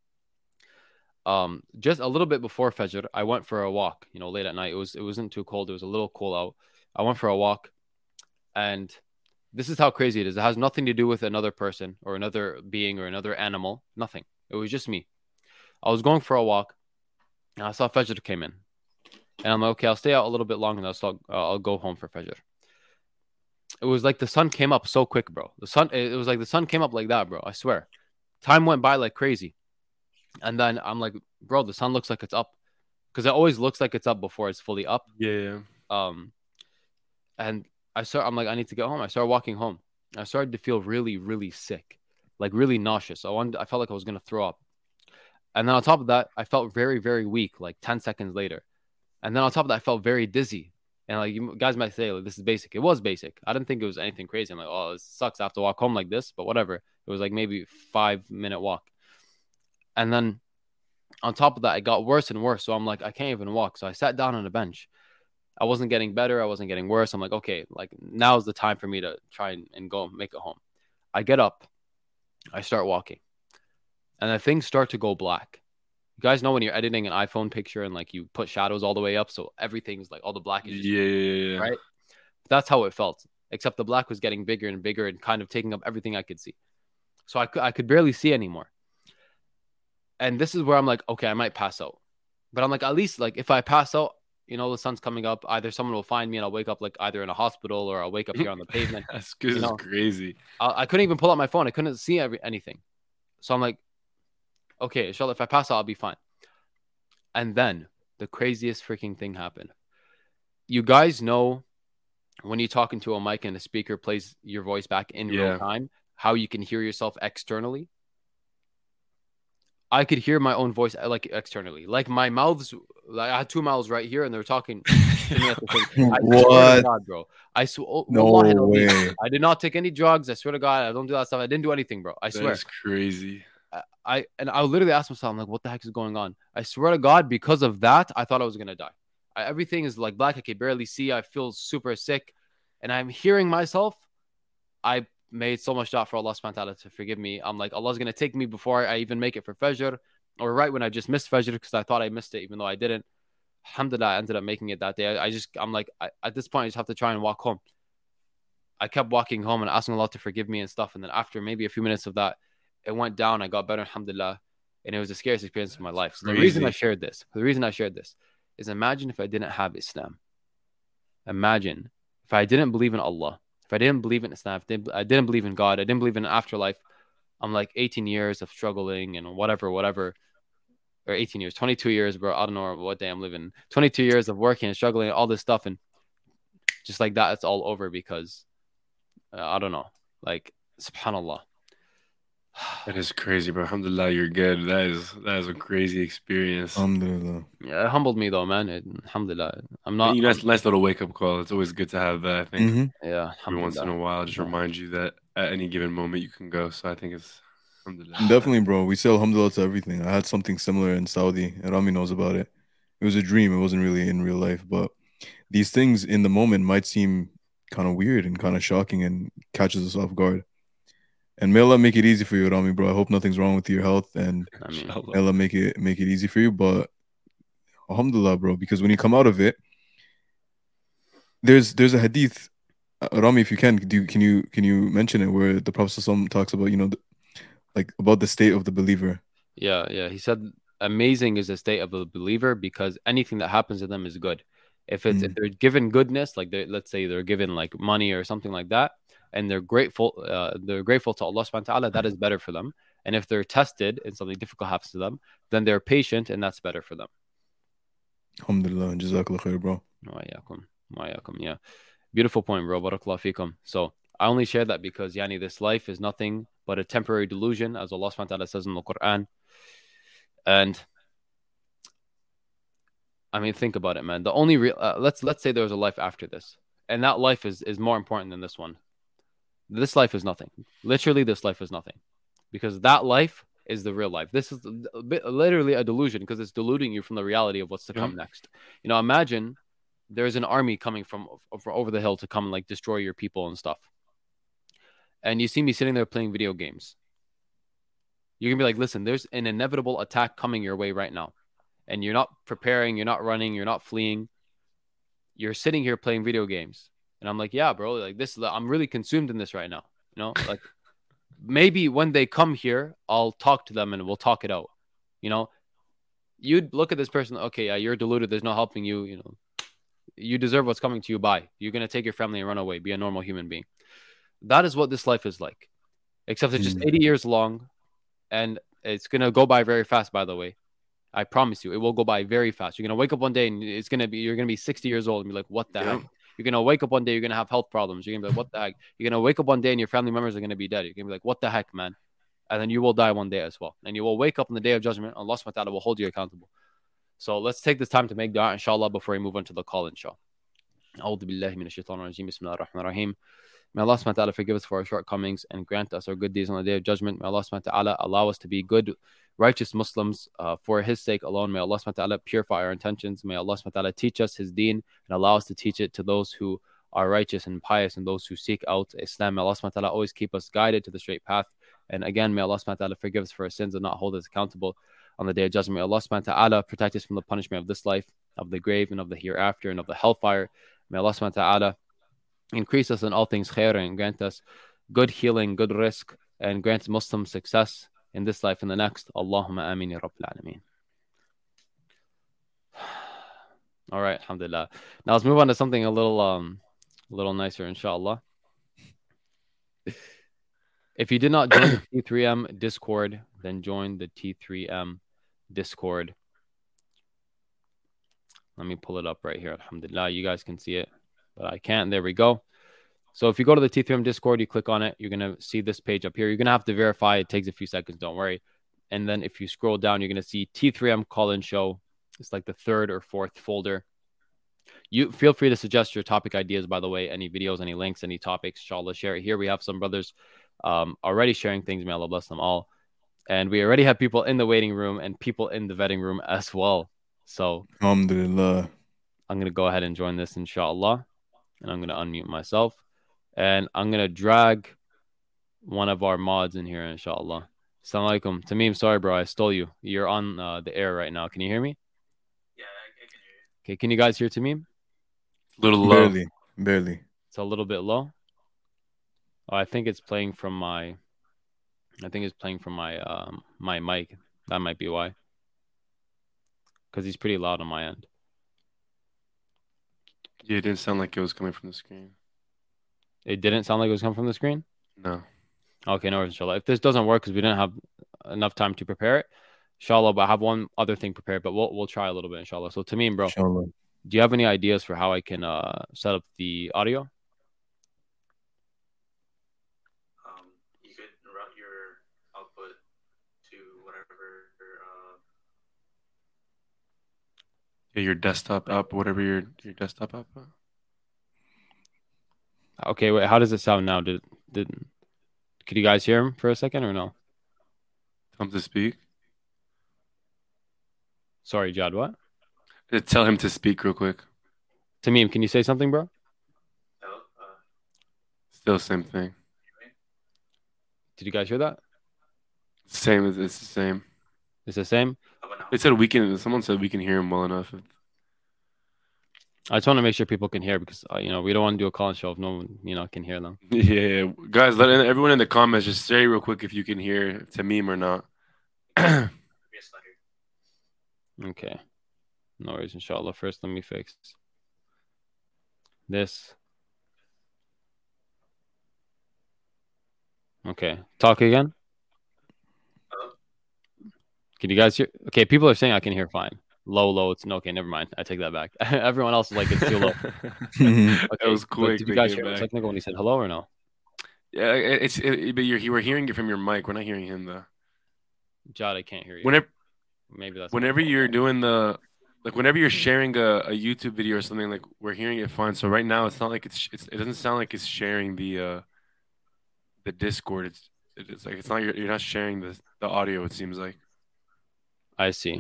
just a little bit before Fajr, I went for a walk, late at night. It wasn't too cold. It was a little cool out. I went for a walk, and this is how crazy it is. It has nothing to do with another person or another being or another animal. Nothing. It was just me. I was going for a walk, and I saw Fajr came in. And I'm like, okay, I'll stay out a little bit longer, and I'll go home for Fajr. It was like the sun came up so quick, bro. It was like the sun came up like that, bro. I swear. Time went by like crazy. And then I'm like, bro, the sun looks like it's up. Because it always looks like it's up before it's fully up. Yeah. And I'm like, I need to get home. I started walking home. I started to feel really, really sick. Like really nauseous. I felt like I was going to throw up. And then on top of that, I felt very, very weak, like 10 seconds later. And then on top of that, I felt very dizzy. And like you guys might say, like, this is basic. It was basic. I didn't think it was anything crazy. I'm like, oh, it sucks. I have to walk home like this, but whatever. It was like maybe 5-minute walk. And then on top of that, it got worse and worse. So I'm like, I can't even walk. So I sat down on a bench. I wasn't getting better. I wasn't getting worse. I'm like, okay, like now's the time for me to try and go make it home. I get up. I start walking. And then things start to go black. You guys know when you're editing an iPhone picture and like you put shadows all the way up, so everything's like all the black is just Yeah. right. That's how it felt. Except the black was getting bigger and bigger and kind of taking up everything I could see. So I could barely see anymore. And this is where I'm like, okay, I might pass out. But I'm like, at least like if I pass out, the sun's coming up, either someone will find me and I'll wake up like either in a hospital or I'll wake up here on the pavement. That's good. It's crazy. I couldn't even pull out my phone. I couldn't see anything. So I'm like, okay, inshallah, if I pass out, I'll be fine. And then the craziest freaking thing happened. You guys know when you talk into a mic and the speaker plays your voice back in real time, how you can hear yourself externally? I could hear my own voice like externally. Like my mouths, like I had two mouths right here and they're talking to me at the same time. I swear to God, bro. No way. I did not take any drugs. I swear to God, I don't do that stuff. I didn't do anything, bro. I swear. That's crazy. I literally asked myself, I'm like, what the heck is going on? I swear to God, because of that, I thought I was gonna die. Everything is like black. I can barely see. I feel super sick, and I'm hearing myself. I made so much dua for Allah subhanahu wa ta'ala to forgive me. I'm like, Allah's gonna take me before I even make it for Fajr, or right when I just missed Fajr because I thought I missed it, even though I didn't. Alhamdulillah, I ended up making it that day. I'm like, at this point, I just have to try and walk home. I kept walking home and asking Allah to forgive me and stuff, and then after maybe a few minutes of that, it went down. I got better, alhamdulillah, and it was the scariest experience of my life. So the reason I shared this is imagine if I didn't have Islam. Imagine if I didn't believe in Allah, if I didn't believe in Islam, if I didn't believe in God, I didn't believe in an afterlife. I'm like 18 years of struggling and whatever, or 18 years, 22 years, bro. I don't know what day I'm living. 22 years of working and struggling, all this stuff. And just like that, it's all over because I don't know, like, subhanallah. That is crazy, bro. Alhamdulillah, you're good. That is a crazy experience. Alhamdulillah. Yeah, it humbled me though, man. Alhamdulillah. I'm not. That's a nice little wake up call. It's always good to have that. I think Yeah, every once in a while, just remind you that at any given moment you can go. So I think it's alhamdulillah. Definitely, bro. We say alhamdulillah to everything. I had something similar in Saudi, and Rami knows about it. It was a dream. It wasn't really in real life, but these things in the moment might seem kind of weird and kind of shocking and catches us off guard. And may Allah make it easy for you, Rami, bro. I hope nothing's wrong with your health, and may Allah make it easy for you. But alhamdulillah, bro, because when you come out of it, there's a hadith, Rami, if you can you mention it, where the Prophet ﷺ talks about like about the state of the believer. Yeah. He said, amazing is the state of the believer because anything that happens to them is good. If they're given goodness, like let's say they're given like money or something like that, and they're grateful to Allah subhanahu wa ta'ala, that is better for them. And if they're tested and something difficult happens to them, then they're patient and that's better for them. Alhamdulillah, jazakallah khair, bro. Yeah. Beautiful point, bro. Barakallahu feekum. So I only share that because this life is nothing but a temporary delusion, as Allah subhanahu wa ta'ala says in the Quran. And I mean, think about it, man. The only let's say there's a life after this, and that life is more important than this one. This life is nothing. Literally, this life is nothing, because that life is the real life. This is literally a delusion because it's deluding you from the reality of what's to come next. Imagine there's an army coming from over the hill to come and like destroy your people and stuff, and you see me sitting there playing video games. You're gonna be like, listen, there's an inevitable attack coming your way right now. And you're not preparing, you're not running, you're not fleeing. You're sitting here playing video games. And I'm like, yeah, bro, like this, I'm really consumed in this right now. Like maybe when they come here, I'll talk to them and we'll talk it out. You'd look at this person, okay, yeah, you're deluded, there's no helping you, you deserve what's coming to you. Bye. You're going to take your family and run away, be a normal human being. That is what this life is like. Except it's just 80 years long and it's going to go by very fast, by the way. I promise you, it will go by very fast. You're going to wake up one day and you're going to be 60 years old and be like, what the heck? You're going to wake up one day, you're going to have health problems. You're going to be like, what the heck? You're going to wake up one day and your family members are going to be dead. You're going to be like, what the heck, man? And then you will die one day as well. And you will wake up on the day of judgment. Allah subhanahu wa ta'ala will hold you accountable. So let's take this time to make dua, inshallah, before we move on to the call, inshallah. A'udhu billahi minash shaitanir rajim. Bismillahir rahmanir rahim. May Allah subhanahu wa ta'ala forgive us for our shortcomings and grant us our good deeds on the day of judgment. May Allah subhanahu wa ta'ala allow us to be good, righteous Muslims for His sake alone. May Allah subhanahu wa ta'ala purify our intentions. May Allah subhanahu wa ta'ala teach us His deen and allow us to teach it to those who are righteous and pious and those who seek out Islam. May Allah subhanahu wa ta'ala always keep us guided to the straight path. And again, may Allah subhanahu wa ta'ala forgive us for our sins and not hold us accountable. on the day of judgment. May Allah subhanahu wa ta'ala protect us from the punishment of this life, of the grave, and of the hereafter, and of the hellfire. May Allah subhanahu wa ta'ala increase us in all things khair and grant us good healing, good rizq, and grant Muslim success in this life and the next. Allahumma ameen ya rabbil alameen. All right, alhamdulillah. Now let's move on to something a little nicer, inshallah. If you did not join the T3M Discord, then join the T3M Discord. Let me pull it up right here. Alhamdulillah, you guys can see it, but I can't. There we go. So if you go to the T3M Discord, you click on it, you're going to see this page up here. You're going to have to verify. It takes a few seconds, don't worry. And then if you scroll down, you're going to see T3M Call-In Show. It's like the third or fourth folder. You feel free to suggest your topic ideas, by the way, any videos, any links, any topics, inshallah, share it here. We have some brothers already sharing things. May Allah bless them all. And we already have people in the waiting room and people in the vetting room as well. So Alhamdulillah. I'm going to go ahead and join this, inshallah. And I'm going to unmute myself. And I'm going to drag one of our mods in here, inshallah. Assalamu alaikum. Tamim, sorry, bro. I stole you. You're on the air right now. Can you hear me? Yeah, I can hear you. Okay, can you guys hear Tamim? A little low. Barely. It's a little bit low. Oh, I think it's playing from my my mic. That might be why. Because he's pretty loud on my end. Yeah, it didn't sound like it was coming from the screen. It didn't sound like it was coming from the screen? No. Okay, no worries, inshallah. If this doesn't work because we didn't have enough time to prepare it, inshallah, but I have one other thing prepared, but we'll try a little bit, inshallah. So Tamim, bro, Inshallah. do you have any ideas for how I can set up the audio? You could route your output to whatever Yeah, your desktop app, whatever your desktop app. Okay, wait, how does it sound now? Could you guys hear him for a second or no? Tell him to speak. Sorry, Jad, what? Tell him to speak real quick. Tamim, can you say something, bro? hello. Still same thing. Did you guys hear that? Same. It's the same. It's the same? How about now? They said we can. Someone said we can hear him well enough. I just want to make sure people can hear because, we don't want to do a call-in show if no one, can hear them. Yeah, guys, let everyone in the comments just say real quick if you can hear Tamim or not. Yes, I hear. Okay. No worries, inshallah. First, let me fix this. Okay. Talk again. Hello? Can you guys hear? Okay, people are saying I can hear fine. Low. It's no. Okay, never mind. I take that back. Everyone else is like, it's too low. That Okay, was but quick. did you They guys came hear it back. technical when he said hello or no? Yeah, but you were hearing it from your mic. We're not hearing him though. Jad, I can't hear you. Maybe that's Whenever you're doing whenever you're sharing a YouTube video or something, like we're hearing it fine. So right now it's not like it doesn't sound like it's sharing the Discord. It's like it's not you're not sharing the audio. It seems like. I see.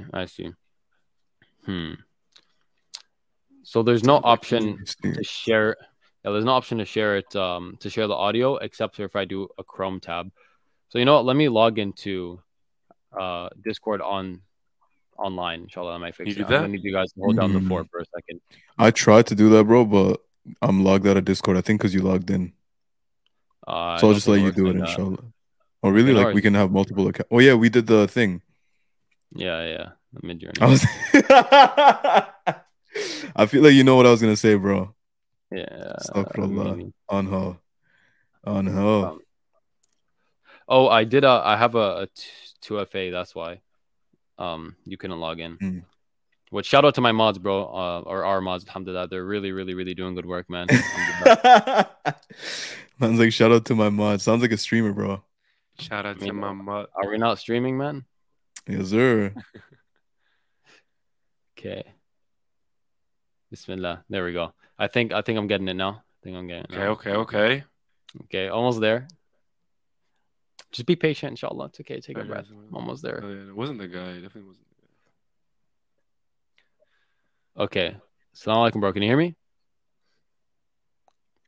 So there's no option to share. Yeah, there's no option to share it. To share the audio, except for if I do a Chrome tab. So you know what? Let me log into Discord online. Inshallah, I might fix You it. do I'm that? gonna need you guys to hold down the fort for a second. I tried to do that, bro, but I'm logged out of Discord. I think because you logged in. I So I'll don't just think let you works do like it, that. inshallah. Oh, really? Okay, no Like we worries. can have multiple accounts. Oh, yeah, we did the thing. Yeah. The mid journey. I was. I feel like you know what I was gonna say, bro. Yeah. Astaghfirullah. On her. Oh, I did. I have a 2FA. That's why. You couldn't log in. Mm. But shout out to my mods, bro. Or our mods. Alhamdulillah. They're really, really, really doing good work, man. Alhamdulillah. Man's like, shout out to my mod. Sounds like a streamer, bro. Shout out I to mean, my mod. Are we not streaming, man? Yes, sir. Okay. Bismillah. There we go. I think I'm getting it now. Okay. Okay, almost there. Just be patient, inshallah. It's okay. Take a breath. I'm almost there. It wasn't the guy. It definitely wasn't. Okay. Assalamu alaikum, bro. Can you hear me?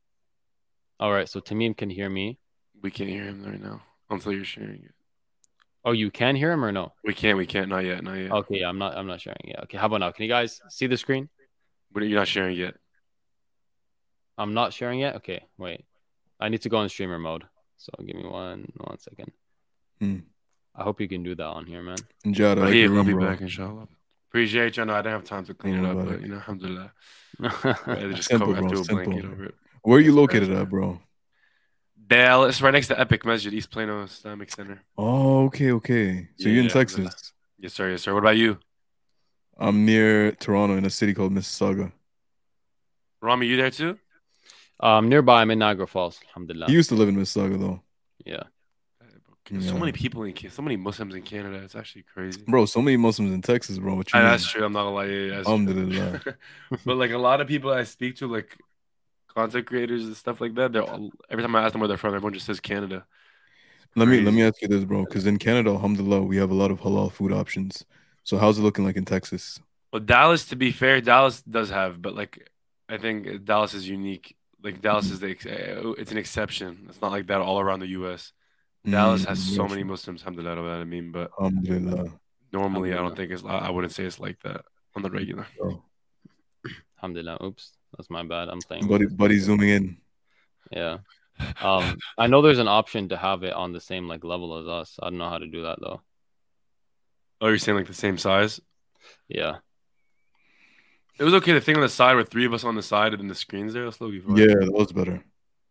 All right. So Tamim can hear me. We can't hear him right now until you're sharing it. Oh, you can hear him or no? We can't. Not yet. Okay, I'm not sharing yet. Okay, how about now? Can you guys see the screen? But you're not sharing yet. I'm not sharing yet. Okay, wait. I need to go in streamer mode. So give me one second. Hmm. I hope you can do that on here, man. Jad, I like Rahim your will room, be bro. back, inshallah. Appreciate you. I know I didn't have time to clean it Oh, up, my but God. you know, alhamdulillah. I just Simple, I bro. threw a Simple. blanket over it. Where are you Yes, located sir. at, bro? Dallas, right next to Epic Masjid, East Plano Islamic Center. Oh, okay. So you're in Yeah, alhamdulillah. Texas. Yes, sir. Yes, sir. What about you? I'm near Toronto in a city called Mississauga. Rami, you there too? Nearby, I'm in Niagara Falls. He Alhamdulillah. used to live in Mississauga, though. Yeah. There's so Yeah. many people so many Muslims in Canada. It's actually crazy. Bro, so many Muslims in Texas, bro. What you mean? That's true. I'm not gonna lie. Yeah, that's true. Alhamdulillah. But like a lot of people I speak to, like content creators and stuff like that, every time I ask them where they're from, everyone just says Canada. Let me Crazy. ask you this, bro, because in Canada, alhamdulillah, we have a lot of halal food options. So how's it looking like in Texas? Well, Dallas, to be fair, Dallas does have, but like I think Dallas is unique. Like Dallas is it's an exception. It's not like that all around the U.S. Dallas has so many Muslims, alhamdulillah, know what I mean, but Alhamdulillah. normally I don't think I wouldn't say it's like that on the regular. Bro. Alhamdulillah. Oops. That's my bad. I'm playing. Buddy zooming in. Yeah. I know there's an option to have it on the same like level as us. I don't know how to do that though. Oh, you're saying like the same size? Yeah. It was okay. The thing on the side with 3 of us on the side and then the screens there, that's looking fine. Yeah, that was better.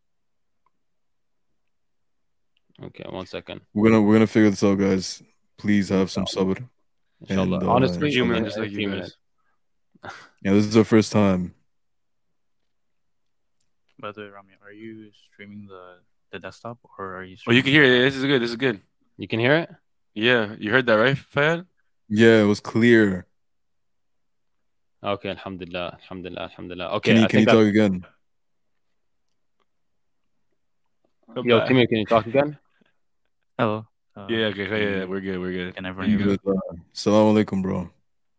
Okay, 1 second. We're gonna figure this out, guys. Please have some sabr. Inshallah. And, Honestly, inshallah. Human, in just a like few you minutes. guys. Yeah, this is our first time. By the way, Rami, are you streaming the desktop or are you? Oh, you Streaming can hear it. This is good. This is good. You can hear it? Yeah, you heard that, right, Fayad? Yeah, it was clear. Okay, alhamdulillah. Okay, Can you talk again? Yo, Timmy, can you talk again? Hello. Yeah, okay, yeah, we're good. Can everyone hear me? Assalamu alaikum, bro.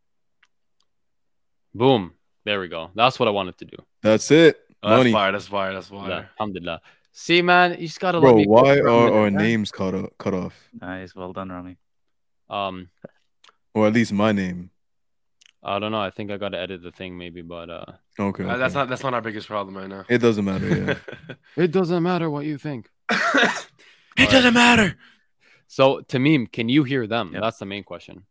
Boom. There we go. That's what I wanted to do. That's it. Oh, Money. that's fire. Yeah, alhamdulillah. See, man, you just gotta let Bro, me. why are our names cut off? Nice, well done, Rami. Or at least my name. I don't know. I think I gotta edit the thing maybe, but Okay. That's not our biggest problem right now. It doesn't matter, yeah. it doesn't matter what you think. It doesn't matter. So, Tamim, can you hear them? Yep. That's the main question.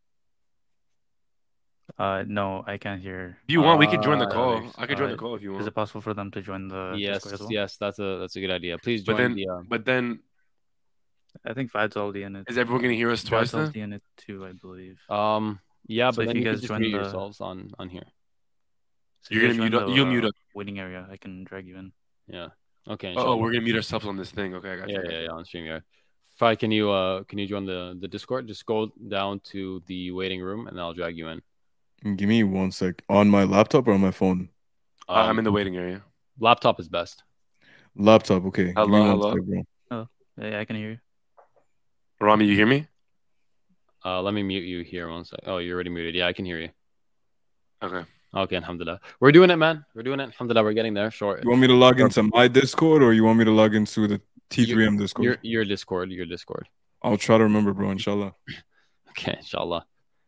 No, I can't hear. If you want, we can join the call. Alex. I can join the call if you Is want. it possible for them to join the Yes, Discord as well? yes, that's a good idea. Please But join then, the. but then, I think Fad's already in it. is everyone gonna hear us twice Fad's then? already in it too, I believe. Yeah, So but if then you you can guys just join mute the- yourselves on here. So You're if gonna you guys mute join up. You'll the, mute up. waiting area. I can drag you in. Yeah. Okay. Oh, inshallah. we're gonna mute ourselves on this thing. Okay, I got you. Yeah, on StreamYard. Fi, can you join the Discord? Just go down to the waiting room and I'll drag you in. Give me 1 sec. On my laptop or on my phone? I'm in the waiting area. Laptop is best. Laptop, okay. Give me Hello. 1 sec, bro. Yeah, I can hear you. Rami, you hear me? Let me mute you here 1 sec. Oh, you're already muted. Yeah, I can hear you. Okay. Okay, alhamdulillah. We're doing it, man. We're doing it. Alhamdulillah, we're getting there. Short. You want me to log into my Discord or you want me to log into the T3M Discord? Your Discord. Your Discord. I'll try to remember, bro, inshallah. Okay, inshallah.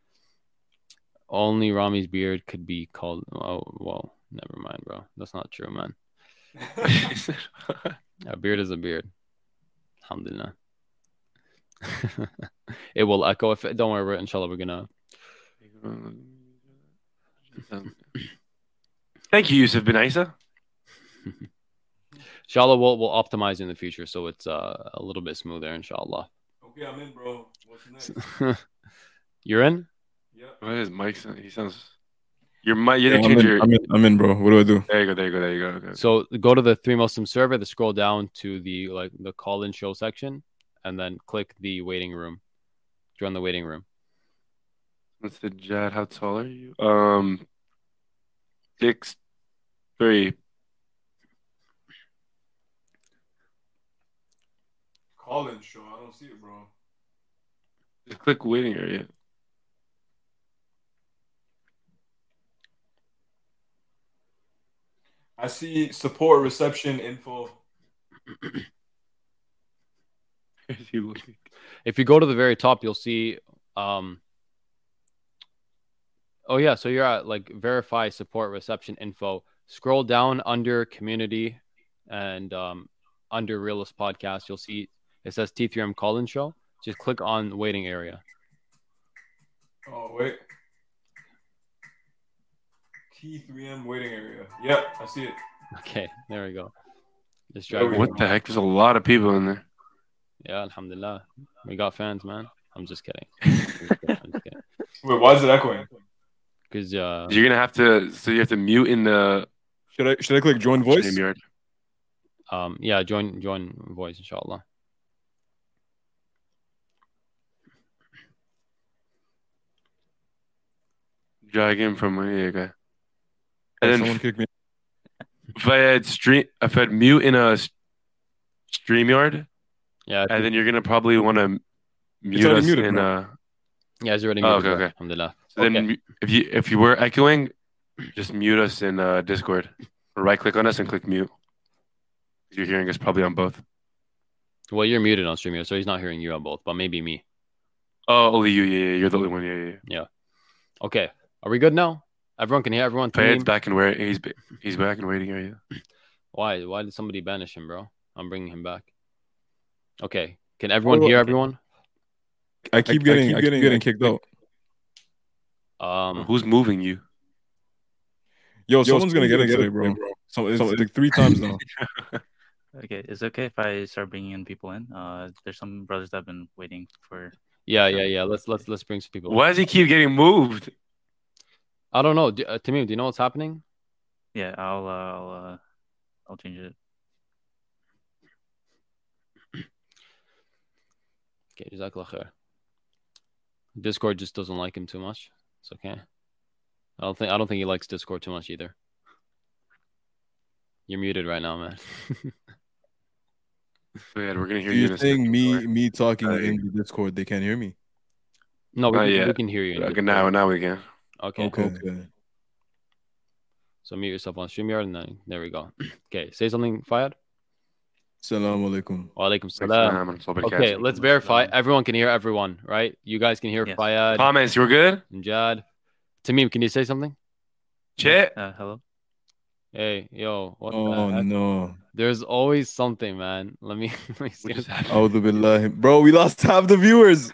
Only Rami's beard could be called. Oh, whoa. Never mind, bro. That's not true, man. A beard is a beard. Alhamdulillah. It will echo if it. Don't worry, inshallah, we're gonna. Thank you, Yusuf bin Isa. Inshallah, we'll optimize in the future so it's a little bit smoother. Inshallah. Okay, I'm in, bro. What's next? You're in. Yeah. What is Mike? He sounds. Your mic. You didn't change your. I'm in, bro. What do I do? There you go. Okay. So go to the Three Muslim server. The scroll down to the call-in show section, and then click the waiting room. Join the waiting room. What's the Jad? How tall are you? 6'3". Call-in show. I don't see it, bro. Just click waiting area. I see support reception info. If you go to the very top, you'll see. Oh yeah, so you're at like verify support reception info. Scroll down under community, and under Realist Podcast, you'll see it says T3M Call-in Show. Just click on waiting area. Oh wait. T3M waiting area. Yep, I see it. Okay, there we go. Just There drag we it. What the heck? There's a lot of people in there. Yeah, alhamdulillah. We got fans, man. I'm just kidding. I'm just kidding. Wait, why is it echoing? Because You're gonna have to. So you have to mute in the Should I click join voice? StreamYard. yeah, join voice, inshallah. Drag in from here, okay. Oh, And someone then kicked me. if I had mute in a StreamYard, Yeah, and then you're gonna probably want to mute already us muted, in bro. yeah, it's already Oh, muted, okay, bro. okay. Alhamdulillah. So then if you were echoing, just mute us in Discord. Right click on us and click mute. You're hearing us probably on both. Well, you're muted on StreamYard, so he's not hearing you on both, but maybe me. Oh, only you. Yeah, you're the only one. Yeah. Okay, are we good now? Everyone can hear everyone. Fayed's Tameem? back in where he's back in waiting area. Why? Why did somebody banish him, bro? I'm bringing him back. Okay, can everyone hear everyone? I keep getting kicked out. Who's moving you? Yo, someone's gonna get it today, bro. So it's like 3 times now. Okay, is it okay if I start bringing in people in? There's some brothers that have been waiting for. Yeah. Let's bring some people. Why does he keep getting moved? I don't know. Tameem, do you know what's happening? Yeah, I'll change it. Okay, Jazakallah khair. Discord just doesn't like him too much. It's okay. I don't think he likes Discord too much either. You're muted right now, man. Fayed, we're gonna hear So you. you're In a saying second. me talking in the Discord, they can't hear me? No, Not we yet. can hear you. in Okay, Discord. now we can. Okay. Okay. So mute yourself on StreamYard, and then there we go. Okay, say something, Fayed. Assalamu alaikum. Wa alaikum salam. Okay, let's verify. Everyone can hear everyone, right? You guys can hear Yes. Fayed Comments, you were good? and Jad. Tameem, can you say something? Chet. Hello. Hey, yo, what the Oh heck? no. There's always something, man. Let me see. What just happened? A'udhu billahi. Bro, we lost half the viewers.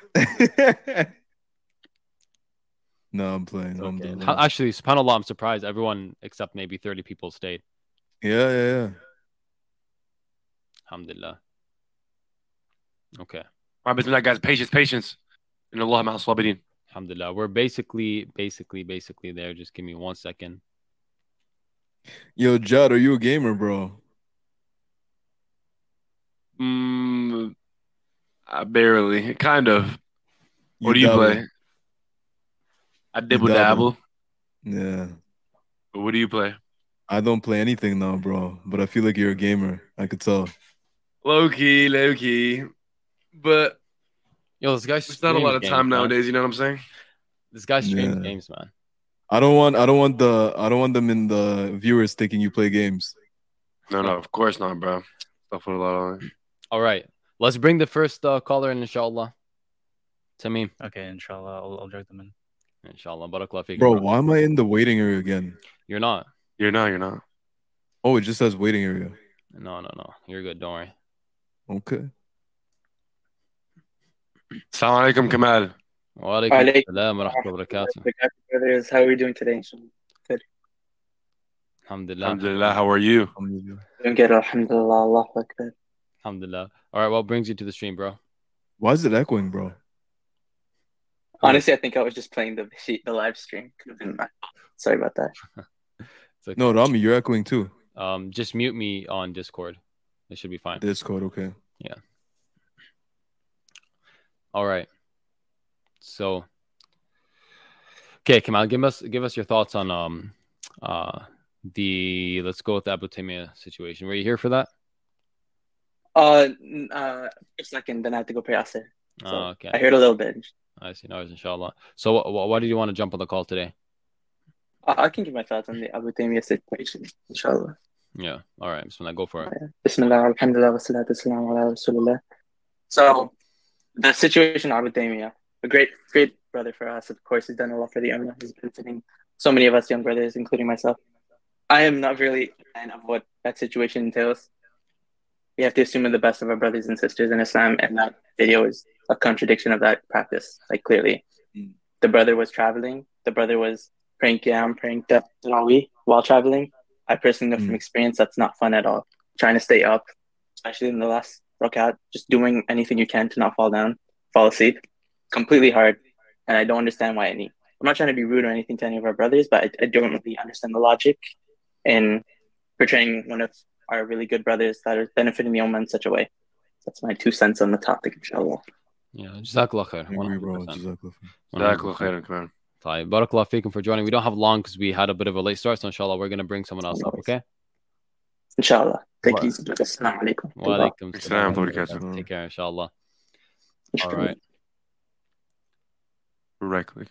No, I'm playing. Okay. Alhamdulillah. Actually, subhanAllah, I'm surprised. Everyone except maybe 30 people stayed. Yeah. Alhamdulillah. Okay. All right, bismillah, guys. Patience. In Allah ma'al sabirin. Alhamdulillah. We're basically there. Just give me 1 second. Yo, Jad, are you a gamer, bro? Barely. Kind of. What do you dabble. play? I dibble dabble. Yeah. But what do you play? I don't play anything now, bro. But I feel like you're a gamer. I could tell. Low key. But Yo, this guy it's not a lot of time nowadays, you know what I'm saying? This guy streams Yeah. games, man. I don't want them in the viewers thinking you play games. No, of course not, bro. Stuff with a lot on it. All right. Let's bring the first caller in, inshallah. Tameem. Okay, inshallah, I'll drag them in. Inshallah. Barakallah feek. Bro, why am I in the waiting area again? You're not. You're not. Oh, it just says waiting area. No. You're good. Don't worry. Okay. Assalamu alaikum, Kamal. Wa alaikum Alaikum salam wa rahmatullahi wa barakatuh. brothers. How are we doing today? Alhamdulillah. Alhamdulillah, how are you? Alhamdulillah. Doing good, alhamdulillah, Allahu Akbar. Alhamdulillah. All right. What brings you to the stream, bro? Why is it echoing, bro? Honestly, I think I was just playing the live stream. Sorry about that. It's okay. No, Rami, you're echoing too. Just mute me on Discord. It should be fine. Discord, okay. All right. So, okay, Kamal, give us your thoughts on let's go with the Abu Taymiyyah situation. Were you here for that? A second, then I have to go pray Asr. So Okay. I heard a little bit. I see. No, inshallah. So, why did you want to jump on the call today? I can give my thoughts on the Abu Taymiyyah situation, inshallah. Yeah. All right. Bismillah, go for it. Bismillah, alhamdulillah, wa salatu wassalamu ala rasulillah. So the situation Abu Damia, a great brother for us. Of course, he's done a lot for the Ummah. He's benefiting so many of us young brothers, including myself. I am not really a fan of what that situation entails. We have to assume the best of our brothers and sisters in Islam, and that video is a contradiction of that practice. Like clearly, the brother was traveling. The brother was praying Qiyam, praying Tarawih while traveling. I personally know from experience that's not fun at all. Trying to stay up, especially in the last rakat, just doing anything you can to not fall down, fall asleep, completely hard. And I don't understand why any. I'm not trying to be rude or anything to any of our brothers, but I don't really understand the logic in portraying one of our really good brothers that are benefiting the Ummah in such a way. That's my 2 cents on the topic, inshallah. Yeah, Jazakallah khair. I agree, bro. 100%. Jazakallah khair. Jazakallah khairan, Karan. طيب. Barakallah feekum for joining. We don't have long because we had a bit of a late start, so inshallah we're going to bring someone else up, okay? Inshallah. Take What? it easy. Assalamu alaikum. Wa alaikum Assalam salam. alaikum. Take care, inshallah. All right. Right click.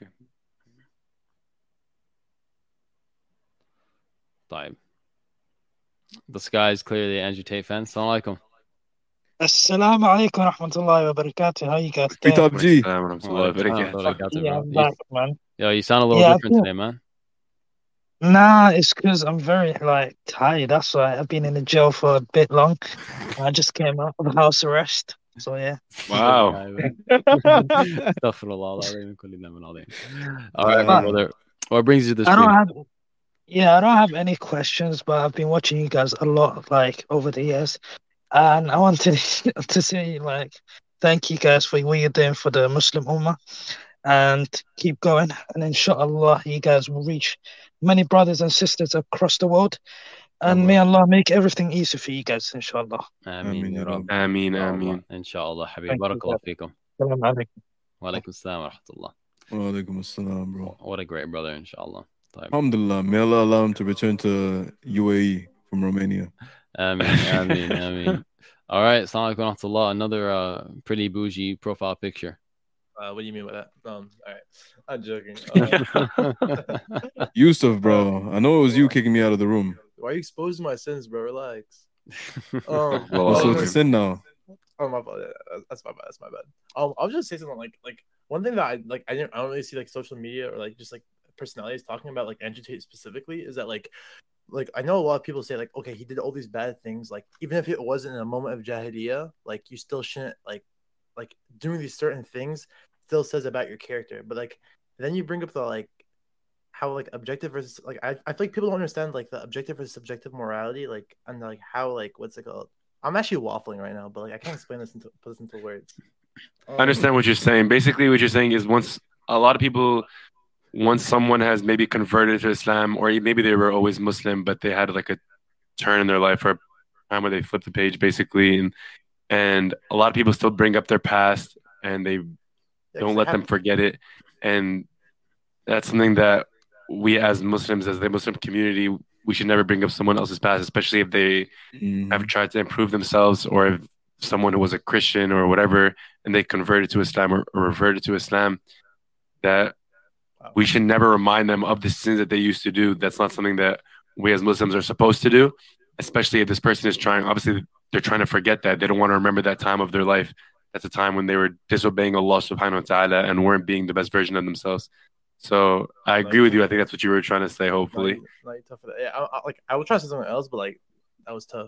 طيب. This guy is clearly an Andrew Tate fan. Assalamu alaikum. Assalamu alaikum wa rahmatullahi wa barakatuh. How you guys Free doing? Top G. Assalam Wa warahmatullahi alaikum wabarakatuh. salam. Yeah, Bro. I'm back, man. Yo, you sound a little Yeah, I different think, today, man. nah, it's because I'm very tired. That's why I've been in the jail for a bit long. I just came out of house arrest. So yeah. Wow. Astaghfirullah, العظيم كلنا من عظيم. All right, my brother. What brings you to the I don't stream? I don't have any questions, but I've been watching you guys a lot, over the years, and I wanted to say, thank you guys for what you're doing for the Muslim Ummah, and keep going. And inshallah, you guys will reach many brothers and sisters across the world, and may Allah make everything easy for you guys, inshallah. Ameen, ya Rabb. Ameen, ameen. Inshallah, Habib. Thank you, Barakallah guys. feekum. Salam alaikum. Wa alaikum salam wa rahmatullah. Wa alaikum assalam, bro. What a great brother, inshallah. طيب. Alhamdulillah. May Allah allow him to return to UAE from Romania. Ameen. All right, assalamu alaikum wa rahmatullah. Another pretty bougie profile picture. What do you mean by that? All right, I'm joking. Yusuf, bro. I know it was you kicking me out of the room. Why are you exposing my sins, bro? Relax. Well, So it's a sin now. Oh my fault. That's my bad. That's my bad. I'll just say something like one thing that I don't really see social media or just personalities talking about Andrew Tate specifically is that I know a lot of people say okay, he did all these bad things, even if it wasn't in a moment of jahiliyyah, you still shouldn't doing these certain things still says about your character. But then you bring up the how objective versus I feel like people don't understand the objective versus subjective morality and how what's it called. I'm actually waffling right now, but I can't explain this put this into words. I understand what you're saying. Basically, what you're saying is once someone has maybe converted to Islam, or maybe they were always Muslim, but they had a turn in their life or a time where they flipped the page, basically, and a lot of people still bring up their past and they don't let them forget it, and that's something that we as Muslims, as the Muslim community, we should never bring up someone else's past, especially if they have tried to improve themselves, or if someone who was a Christian or whatever and they converted to Islam or reverted to Islam, that we should never remind them of the sins that they used to do. That's not something that we as Muslims are supposed to do, especially if this person is obviously they're trying to forget that. They don't want to remember that time of their life. That's a time when they were disobeying Allah subhanahu wa ta'ala and weren't being the best version of themselves. So I agree with you. I think that's what you were trying to say, hopefully. Tough for that. Yeah, I was trying to say something else, but that was tough.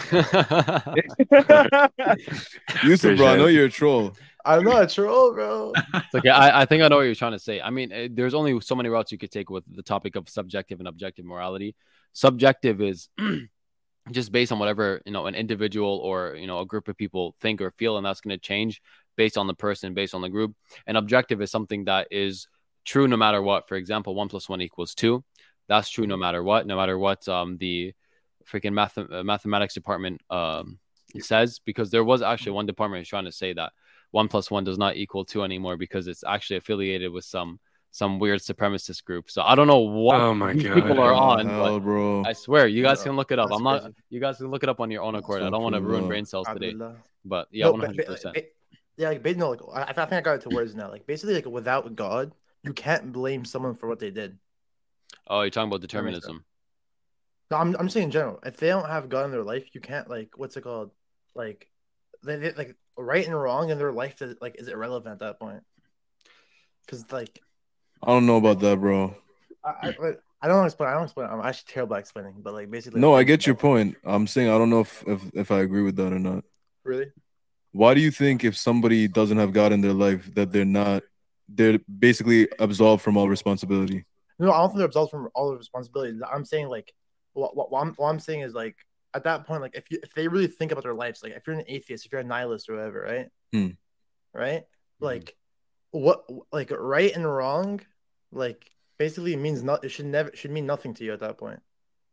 Yusuf, bro, I know you're a troll. I'm not a troll, bro. It's okay. I think I know what you're trying to say. I mean, there's only so many routes you could take with the topic of subjective and objective morality. Subjective is just based on whatever an individual or a group of people think or feel, and that's going to change based on the person, based on the group. And objective is something that is true no matter what. For example, 1 + 1 = 2. That's true no matter what. No matter what the freaking mathematics department says, because there was actually one department who's trying to say that 1 + 1 does not equal 2 anymore because it's actually affiliated with some weird supremacist group. So I don't know what people are on, but bro. I swear you guys can look it up. You guys can look it up on your own accord. I don't want to ruin brain cells today, but yeah, 100%. Yeah, I think I got it to words now. Basically, without God, you can't blame someone for what they did. Oh, you're talking about determinism. No, I'm saying in general. If they don't have God in their life, you can't what's it called? like right and wrong in their life is irrelevant at that point. Because like I don't know about that, bro. I don't explain. I'm actually terrible at explaining, but like basically. No, I get your point. I'm saying I don't know if I agree with that or not. Really? Why do you think if somebody doesn't have God in their life that they're basically absolved from all responsibility? No, I don't think they're absolved from all the responsibilities. I'm saying like what I'm saying is like at that point, like if they really think about their lives, like if you're an atheist, if you're a nihilist or whatever, right? Right? Like what like right and wrong, like basically it means not. It should mean nothing to you at that point.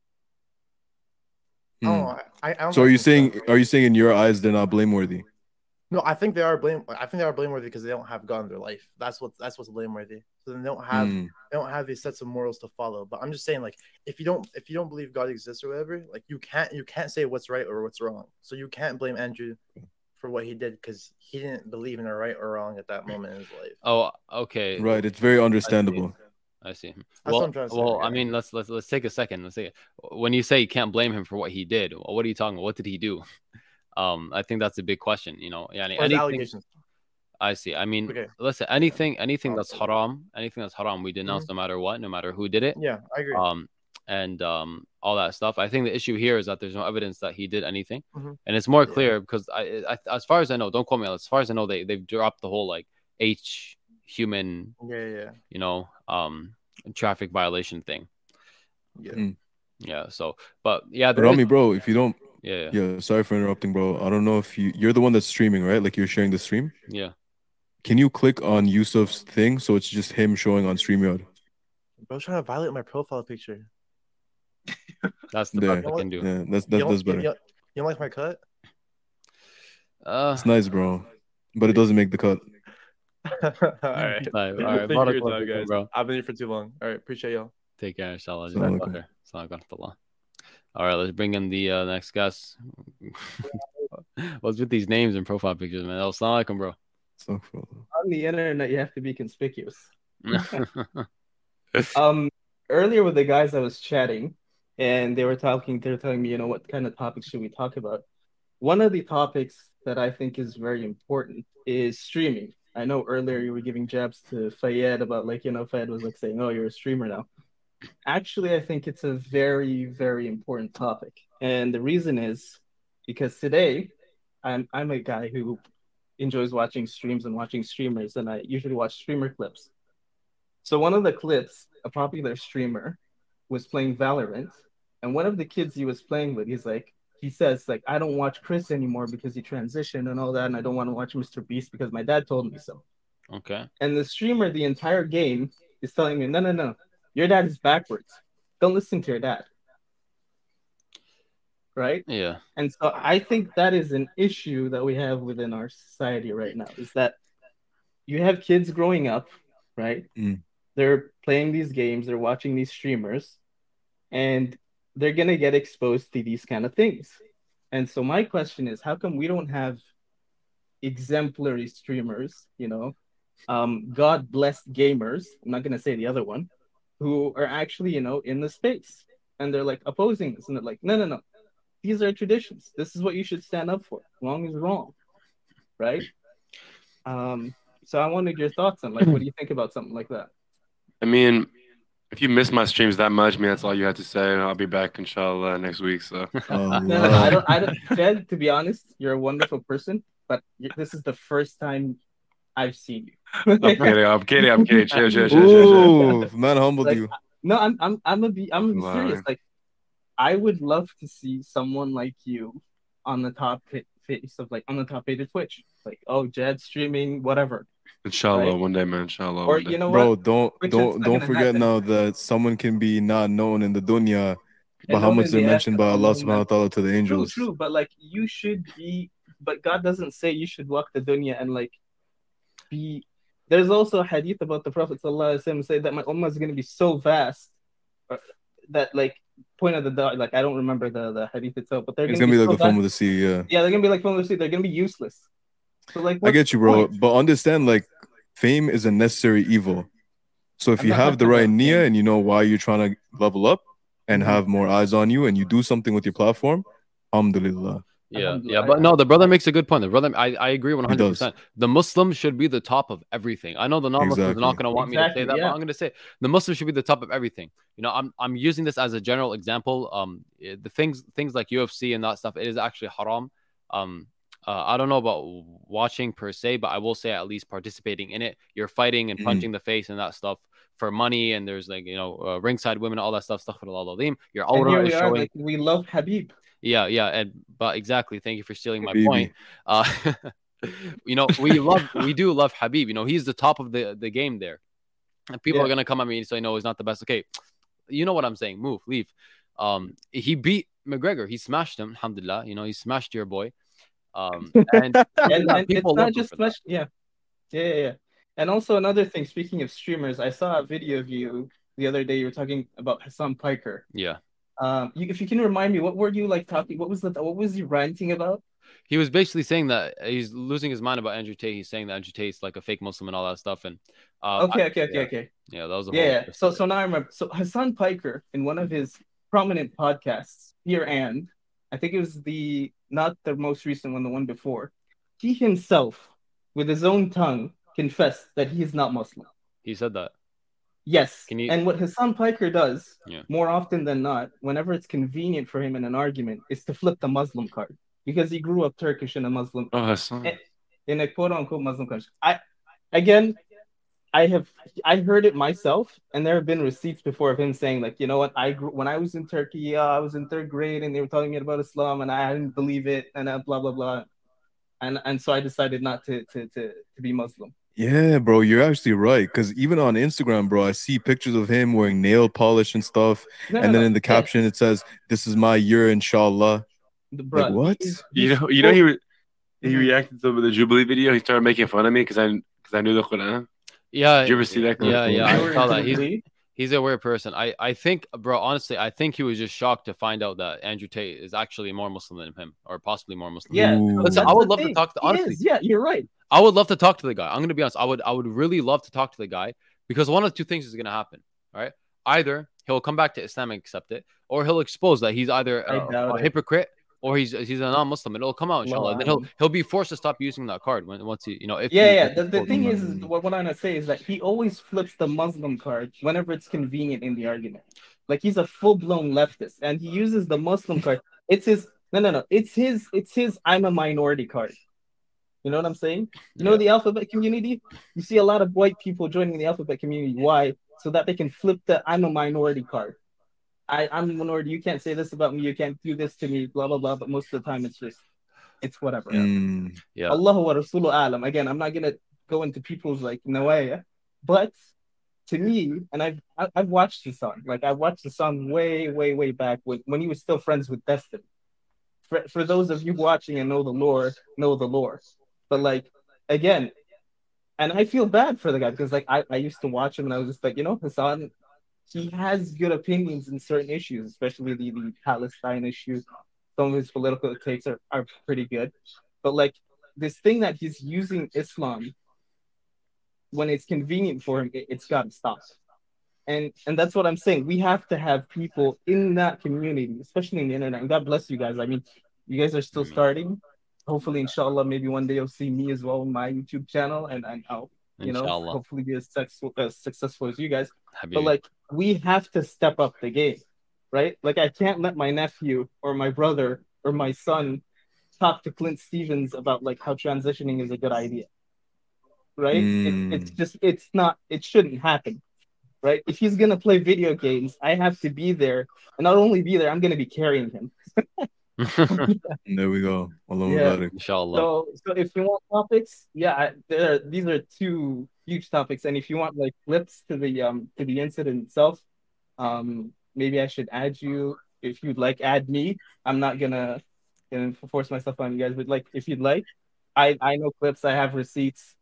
I don't know. I don't So are you saying in your eyes they're not blameworthy? No, I think they are blameworthy because they don't have God in their life. That's what's blameworthy. So they don't have these sets of morals to follow. But I'm just saying, like, if you don't believe God exists or whatever, like you can't say what's right or what's wrong. So you can't blame Andrew for what he did because he didn't believe in a right or wrong at that moment in his life. Oh, okay. Right. It's very understandable. I see. That's what I'm trying to say. Well, Yeah. I mean, let's take a second. Let's say when you say you can't blame him for what he did, what are you talking about? What did he do? I think that's a big question. You know, yeah. Allegations. I see. I mean, Okay. listen, anything that's haram, we denounce no matter what, no matter who did it. Yeah, I agree. And all that stuff. I think the issue here is that there's no evidence that he did anything, and it's more clear because I, as far as I know, don't quote me. As far as I know, they've dropped the whole like human, you know, traffic violation thing. Yeah. So, but yeah, Rami, bro, if you don't, yeah. Sorry for interrupting, bro. I don't know if you're the one that's streaming, right? Like you're sharing the stream. Yeah. Can you click on Yusuf's thing so it's just him showing on StreamYard? Bro's trying to violate my profile picture. That's the best I can do. Yeah, that's better. You don't like my cut? It's nice, bro, but it doesn't make the cut. All right. All right. Thank you for your time, guys. Bro. I've been here for too long. All right. Appreciate y'all. Take care, inshallah. Assalamu All right, let's bring in the next guest. What's with these names and profile pictures, man? Assalamu alaikum, bro. On the internet, you have to be conspicuous. Earlier with the guys I was chatting, and they were telling me, you know, what kind of topics should we talk about? One of the topics that I think is very important is streaming. I know earlier you were giving jabs to Fayed about like, you know, Fayed was like saying, oh, you're a streamer now. Actually, I think it's a very, very important topic. And the reason is because today I'm a guy who enjoys watching streams and watching streamers, and I usually watch streamer clips. So one of the clips, a popular streamer was playing Valorant, and one of the kids he was playing with, he says, I don't watch Chris anymore because he transitioned and all that, and I don't want to watch Mr. Beast because my dad told me so. Okay. And the streamer the entire game is telling me, no, your dad is backwards. Don't listen to your dad. Right? Yeah. And so I think that is an issue that we have within our society right now, is that you have kids growing up, right? They're playing these games, they're watching these streamers, and they're going to get exposed to these kind of things. And so my question is, how come we don't have exemplary streamers, you know, God-blessed gamers, I'm not going to say the other one, who are actually, you know, in the space, and they're opposing this, and they're like, no. These are traditions. This is what you should stand up for. Wrong is wrong, right? So I wanted your thoughts on what do you think about something like that? I mean, if you miss my streams that much, that's all you had to say. I'll be back, inshallah, next week. So no, I don't. Fed, to be honest, you're a wonderful person, but this is the first time I've seen you. I'm kidding. Chill. Ooh, man humbled you. No, I'm gonna be serious. I would love to see someone like you on the top face of on the top page of Twitch. Jed streaming, whatever. Inshallah, right? One day, man. Inshallah. Or you know bro, what? don't forget now that someone can be not known in the dunya, but how much they're mentioned by Allah subhanahu wa ta'ala to the angels. True, but you should be, but God doesn't say you should walk the dunya and be. There's also a hadith about the Prophet sallallahu alaihi wasallam say that my ummah is going to be so vast that point of the dot, I don't remember the hadith itself, but it's gonna be like the foam of the sea. Yeah, they're gonna be like foam of the sea. They're gonna be useless. So I get you, bro, but understand fame is a necessary evil. So if you have the right niyyah and you know why you're trying to level up and have more eyes on you, and you do something with your platform, alhamdulillah. Yeah, Alhamdulillah. but no, the brother makes a good point. The brother, I agree He does. 100%. The Muslim should be the top of everything. I know the non-Muslims are not Exactly. going to want me to say Exactly, that, but yeah. I'm going to say the Muslim should be the top of everything. You know, I'm using this as a general example. The things like UFC and that stuff, it is actually haram. I don't know about watching per se, but I will say at least participating in it. You're fighting and Mhm. punching the face and that stuff for money, and there's like ringside women, all that stuff. Astaghfirullah. Your And here aura is we are, showing. like we love Habib. Yeah, but exactly. Thank you for stealing my Habibi. point. We do love Habib. You know, he's the top of the game there, and people Yeah. are gonna come at me and say, no, he's not the best. Okay, you know what I'm saying. Move, leave. He beat McGregor. He smashed him. Alhamdulillah. You know, he smashed your boy. And And alhamdulillah, it's people not love him just for that. much, yeah. And also another thing, speaking of streamers, I saw a video of you the other day. You were talking about Hassan Piker. Yeah. If you can remind me, what were you like talking? What was he ranting about? He was basically saying that he's losing his mind about Andrew Tate. He's saying that Andrew Tate's like a fake Muslim and all that stuff. And Okay. yeah, that was a Yeah. whole. So now I remember. So Hassan Piker, in one of his prominent podcasts, Here and I think it was not the most recent one, the one before, he himself, with his own tongue, confessed that he is not Muslim. He said that. Yes. Can you- And what Hassan Piker does, Yeah. more often than not, whenever it's convenient for him in an argument, is to flip the Muslim card because he grew up Turkish in a Muslim, Oh, Hassan. in a quote unquote Muslim country. I heard it myself, and there have been receipts before of him saying, like, you know what, when I was in Turkey, I was in third grade, and they were telling me about Islam, and I didn't believe it, and blah blah blah, and so I decided not to be Muslim. Yeah, bro, you're actually right. Because even on Instagram, bro, I see pictures of him wearing nail polish and stuff. And then in the caption, it says, "This is my year, inshallah." Like, what? You know, he reacted to the Jubilee video. He started making fun of me because I knew the Quran. Yeah. Did you ever see that clip? Yeah, I saw that. He's a weird person. I think, bro, honestly, I think he was just shocked to find out that Andrew Tate is actually more Muslim than him, or possibly more Muslim. Yeah, listen, I would love to talk to. Honestly, yeah, you're right. I would love to talk to the guy. I'm gonna be honest. I would really love to talk to the guy because one of two things is gonna happen. Right? Either he'll come back to Islam and accept it, or he'll expose that he's either a hypocrite or he's a non-Muslim. It'll come out, inshallah. And then he'll be forced to stop using that card once he, if The thing is what I'm gonna say is that he always flips the Muslim card whenever it's convenient in the argument. Like, he's a full-blown leftist, and he uses the Muslim card. It's his It's his I'm a minority card. You know what I'm saying? You know the alphabet community? You see a lot of white people joining the alphabet community. Why? So that they can flip the I'm a minority card. I'm a minority. You can't say this about me. You can't do this to me. Blah blah blah. But most of the time, it's whatever. Yeah. Allahu wa Rasulu alam. Again, I'm not gonna go into people's like nawaya, but to me, and I've watched the song. Like, I watched the song way back when he was still friends with Destin. For those of you watching and know the lore. But like, again, and I feel bad for the guy because like I used to watch him and I was just like, Hassan, he has good opinions in certain issues, especially the Palestine issue. Some of his political takes are pretty good. But like, this thing that he's using Islam when it's convenient for him, it's got to stop. And that's what I'm saying. We have to have people in that community, especially in the internet. And God bless you guys. I mean, you guys are still starting. Hopefully, inshallah, maybe one day you'll see me as well on my YouTube channel, and I'll, Inshallah. hopefully be as successful as you guys. Habibi. But like, we have to step up the game, right? Like, I can't let my nephew or my brother or my son talk to Clint Stevens about like how transitioning is a good idea, right? It shouldn't happen, right? If he's gonna play video games, I have to be there, and not only be there, I'm gonna be carrying him. There we go. Inshallah. So if you want topics, these are two huge topics, and if you want like clips to the incident itself, maybe I should add you. If you'd like, add me. I'm not gonna force myself on you guys, but like, if you'd like, I know clips. I have receipts.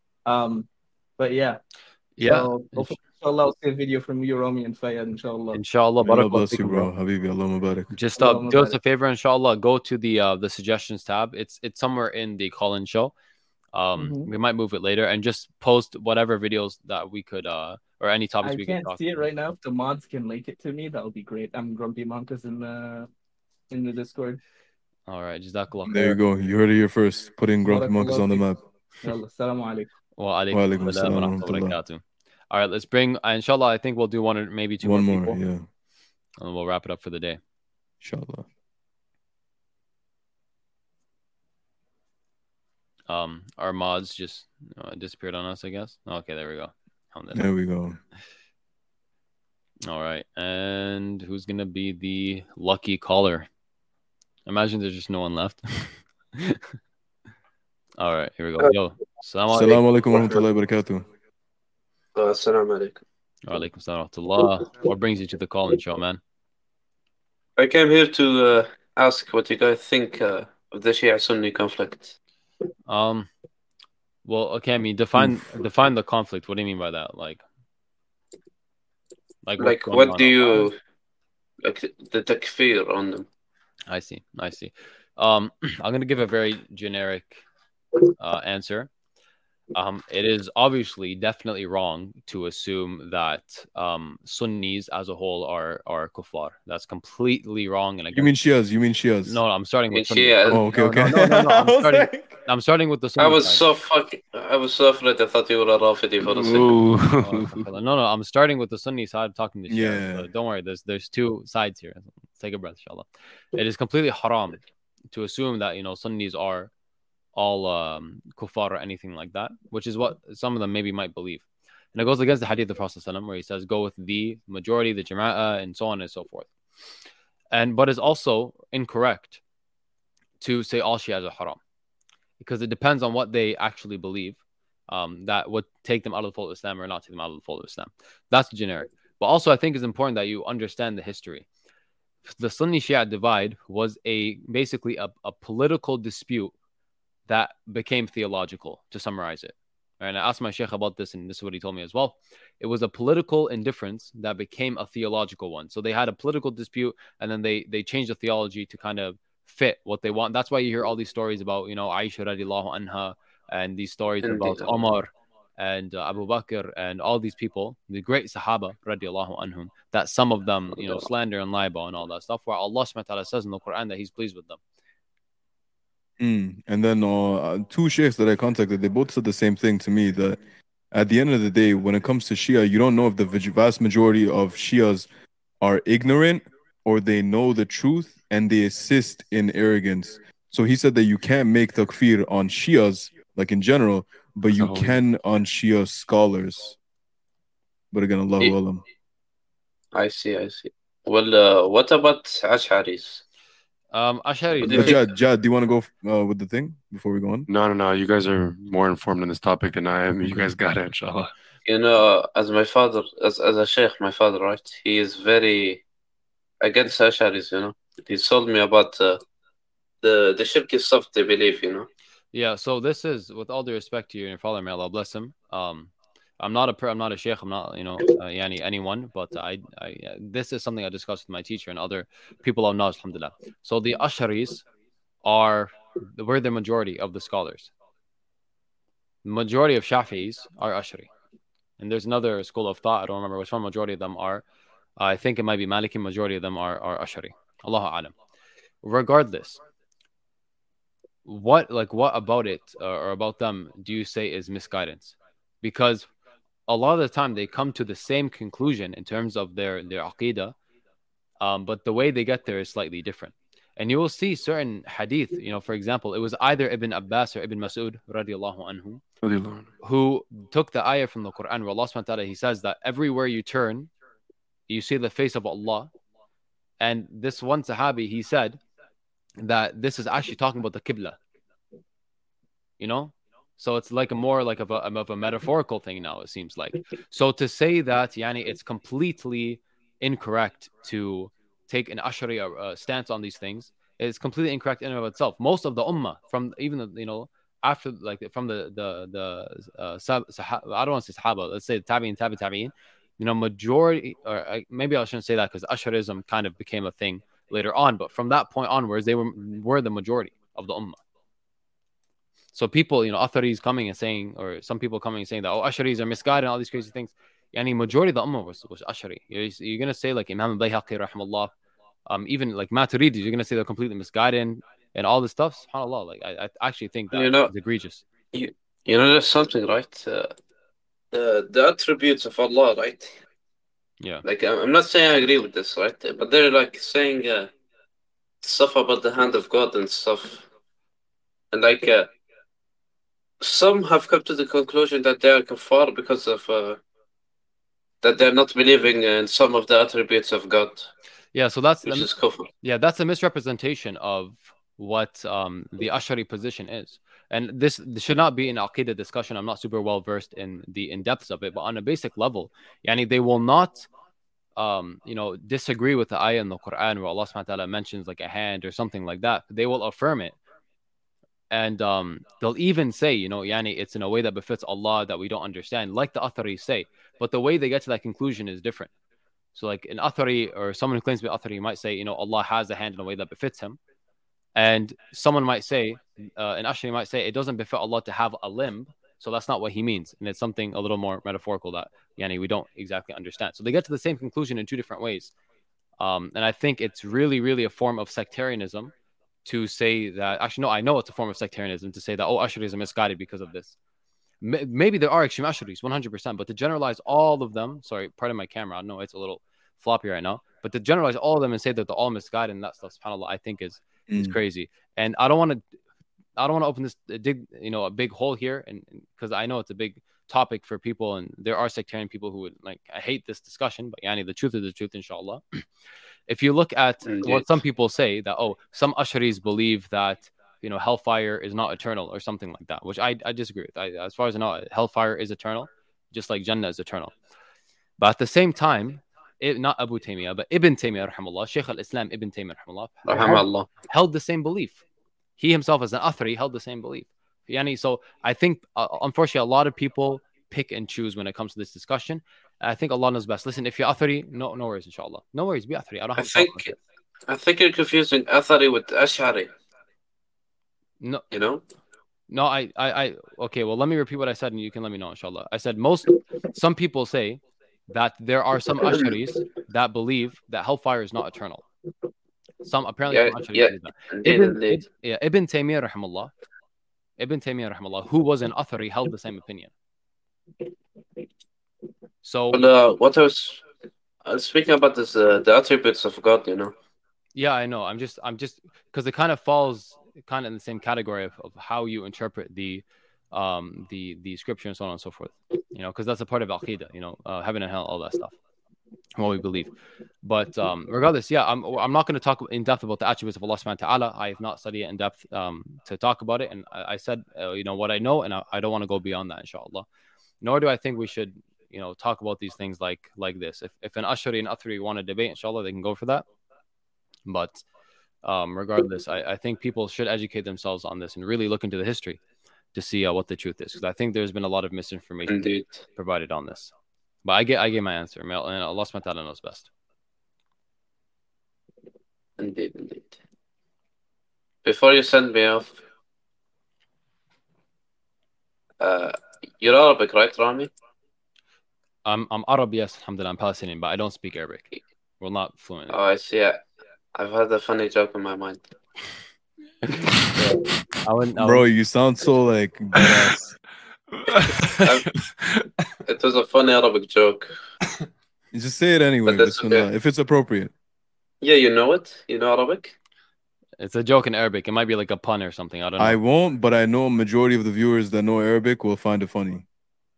But yeah. So, hopefully, inshallah, I'll see a video from you, Romy, and Fayyad, inshallah. Inshallah. Allah bless you, bro. Habibi, Allah Mubarak. Just do us a favor, inshallah. Go to the suggestions tab. It's somewhere in the call-in show. We might move it later and just post whatever videos that we could or any topics we could talk. I can't see it right now. If the mods can link it to me, that would be great. I'm Grumpy Monkas in the Discord. All right, Jazakallah There you khair. go. You heard it here first. Putting Grumpy بارك Monkeys الله on the فيك. map. يلا السلام عليكم. Wa alaikum Walaikum assalam wa assalam wa rahmatullahi wa rahmatullah. barakatuh. All right, let's bring, inshallah, I think we'll do one or maybe two One more more, people, yeah. and we'll wrap it up for the day. Inshallah. Our mods just disappeared on us, I guess. Okay, there we go. Alhamdulillah. There we go. All right, and who's gonna be the lucky caller? Imagine there's just no one left. All right, here we go. Yo, assalamu alaikum. Assalamu alaikum wa rahmatullahi wa barakatuh. Assalamu alaikum. Wa alaikum assalam wa rahmatullah. What brings you to the call-in show, man? I came here to ask what you guys think of the Shia-Sunni conflict. Well, okay, I mean, define the conflict. What do you mean by that? Like what's Like, going what on? do you like the takfir on them? I see. I'm gonna give a very generic answer. It is obviously definitely wrong to assume that Sunnis as a whole are kuffar. That's completely wrong. And You mean Shias? No, I'm starting with Sunnis. Shia. Oh, okay. No. I'm starting with the Sunni I was side. I was so afraid. I thought you were a Rafidi for a second. Oh, no, I'm starting with the Sunni side, talking to Shia. Yeah. So don't worry, there's two sides here. Take a breath, inshallah. It is completely haram to assume that Sunnis are all kuffar or anything like that, which is what some of them maybe might believe. And it goes against the hadith of the Prophet ﷺ, where he says, go with the majority, the jama'ah, and so on and so forth. But it's also incorrect to say all Shias are haram, because it depends on what they actually believe that would take them out of the fold of Islam or not take them out of the fold of Islam. That's generic. But also, I think it's important that you understand the history. The Sunni Shia divide was basically a political dispute that became theological, to summarize it. And I asked my sheikh about this, and this is what he told me as well. It was a political indifference that became a theological one. So they had a political dispute, and then they changed the theology to kind of fit what they want. That's why you hear all these stories about, Aisha radiallahu anha, and these stories about Omar and Abu Bakr and all these people, the great Sahaba radiallahu anhum, that some of them, slander and lie about and all that stuff, where Allah subhanahu wa ta'ala says in the Quran that He's pleased with them. And then two sheikhs that I contacted, they both said the same thing to me, that at the end of the day, when it comes to Shia, you don't know if the vast majority of Shias are ignorant or they know the truth and they assist in arrogance. So he said that you can't make takfir on Shias, like in general, but you can on Shia scholars. But again, Allahu alam. I see. Well, what about Ash'aris? Ash'ari. Jad, do you want to go with the thing before we go on? No. You guys are more informed on this topic than I am. You guys got it, inshallah. As my father, as a sheikh, my father, right? He is very against Ash'aris. He told me about the shirky stuff they believe. Yeah. So this is, with all due respect to your father, may Allah bless him. I'm not a sheikh. I'm not, anyone. But this is something I discussed with my teacher and other people of knowledge, alhamdulillah. So the Ash'aris we're the majority of the scholars. The majority of Shafi'is are Ash'ari. And there's another school of thought, I don't remember which one, majority of them are. I think it might be Maliki, majority of them are Ash'ari. Allahu a'lam. Regardless, what about it or about them do you say is misguidance? Because a lot of the time they come to the same conclusion in terms of their aqidah, but the way they get there is slightly different. And you will see certain hadith, for example, it was either Ibn Abbas or Ibn Mas'ud radiallahu anhu who took the ayah from the Quran where Allah subhanahu wa ta'ala, He says that everywhere you turn, you see the face of Allah. And this one Sahabi, he said that this is actually talking about the Qibla. So it's like more of a metaphorical thing now, it seems like. So to say that it's completely incorrect to take an Ash'ari stance on these things is completely incorrect in and of itself. Most of the ummah, from even after from the I don't want to say Sahaba, let's say Tabi'in, majority, or maybe I shouldn't say that because Ash'arism kind of became a thing later on, but from that point onwards, they were the majority of the ummah. So people, Atharis coming and saying, or some people coming and saying that, Ash'aris are misguided and all these crazy things. Majority of the ummah was Ash'ari. You're going to say like Imam al-Bayhaqi, rahimahullah, even like Maturidis, you're going to say they're completely misguided. and all this stuff, subhanAllah, like I actually think that You know, is egregious. you, you know, there's something, right? The attributes of Allah, right? Yeah. Like, I'm not saying I agree with this, right? But they're like saying stuff about the hand of God and stuff. And like, some have come to the conclusion that they are kafar because of that they're not believing in some of the attributes of God, Yeah, so that's which is kufr. yeah, that's a misrepresentation of what the Ash'ari position is. And this should not be an Aqidah discussion. I'm not super well versed in the in-depths of it, but on a basic level, yani they will not disagree with the ayah in the Quran where Allah subhanahu wa ta'ala mentions like a hand or something like that. They will affirm it. And they'll even say, yani it's in a way that befits Allah that we don't understand, like the Athari say. But the way they get to that conclusion is different. So like an Athari or someone who claims to be Athari might say, Allah has a hand in a way that befits him. And someone might say, an Ash'ari might say, it doesn't befit Allah to have a limb. So that's not what he means. And it's something a little more metaphorical that yani we don't exactly understand. So they get to the same conclusion in two different ways. And I think it's really, really a form of sectarianism to say that, actually, no, I know it's a form of sectarianism to say that, Ash'aris are misguided because of this. Maybe there are extreme Ash'aris, 100%, but to generalize all of them, sorry, pardon my camera, I know it's a little floppy right now, but to generalize all of them and say that they're all misguided and that stuff, subhanAllah, I think is crazy. And I don't want to open this a big hole here, and because I know it's a big topic for people, and there are sectarian people who would like, I hate this discussion, but yani the truth is the truth, inshallah. If you look at what some people say that, some Ash'aris believe that hellfire is not eternal or something like that, which I disagree with. As far as I know, hellfire is eternal, just like Jannah is eternal. But at the same time, not Abu Taymiyyah, but Ibn Taymiyyah, rahimahullah, Shaykh al-Islam Ibn Taymiyyah, rahimahullah, held the same belief. He himself, as an Athari, held the same belief. So I think, unfortunately, a lot of people pick and choose when it comes to this discussion. I think Allah knows best. Listen, if you're Athari, no worries, inshallah. No worries, be Athari. I think you're confusing Athari with Ash'ari. No, No, okay, well, let me repeat what I said and you can let me know, inshallah. I said some people say that there are some Ash'aris that believe that hellfire is not eternal. Some apparently believe that. Ibn Taymiyyah rahimahullah, who was an Athari, held the same opinion. So what I was speaking about is the attributes of God, Yeah, I know. I'm just because it kind of falls in the same category of how you interpret the scripture and so on and so forth. Because that's a part of Aqidah, heaven and hell, all that stuff, what we believe. But regardless, I'm not going to talk in depth about the attributes of Allah subhanahu wa ta'ala. I have not studied it in depth to talk about it, and I said what I know, and I don't want to go beyond that, inshallah. Nor do I think we should talk about these things like this. If an Ash'ari and Athari want to debate, inshallah, they can go for that. But regardless, I think people should educate themselves on this and really look into the history to see what the truth is, because I think there's been a lot of misinformation provided on this. But I gave my answer, and Allah subhanahu wa ta'ala knows best. Indeed. Before you send me off, you're Arabic, right, Rami? I'm Arab, yes, alhamdulillah. I'm Palestinian, but I don't speak Arabic. Well, not fluent. Oh, I see. I've had a funny joke in my mind. Bro, you sound so like badass. It was a funny Arabic joke. You just say it anyway, okay. If it's appropriate. Yeah, you know it? You know Arabic? It's a joke in Arabic. It might be like a pun or something. I don't know. I won't, but I know a majority of the viewers that know Arabic will find it funny.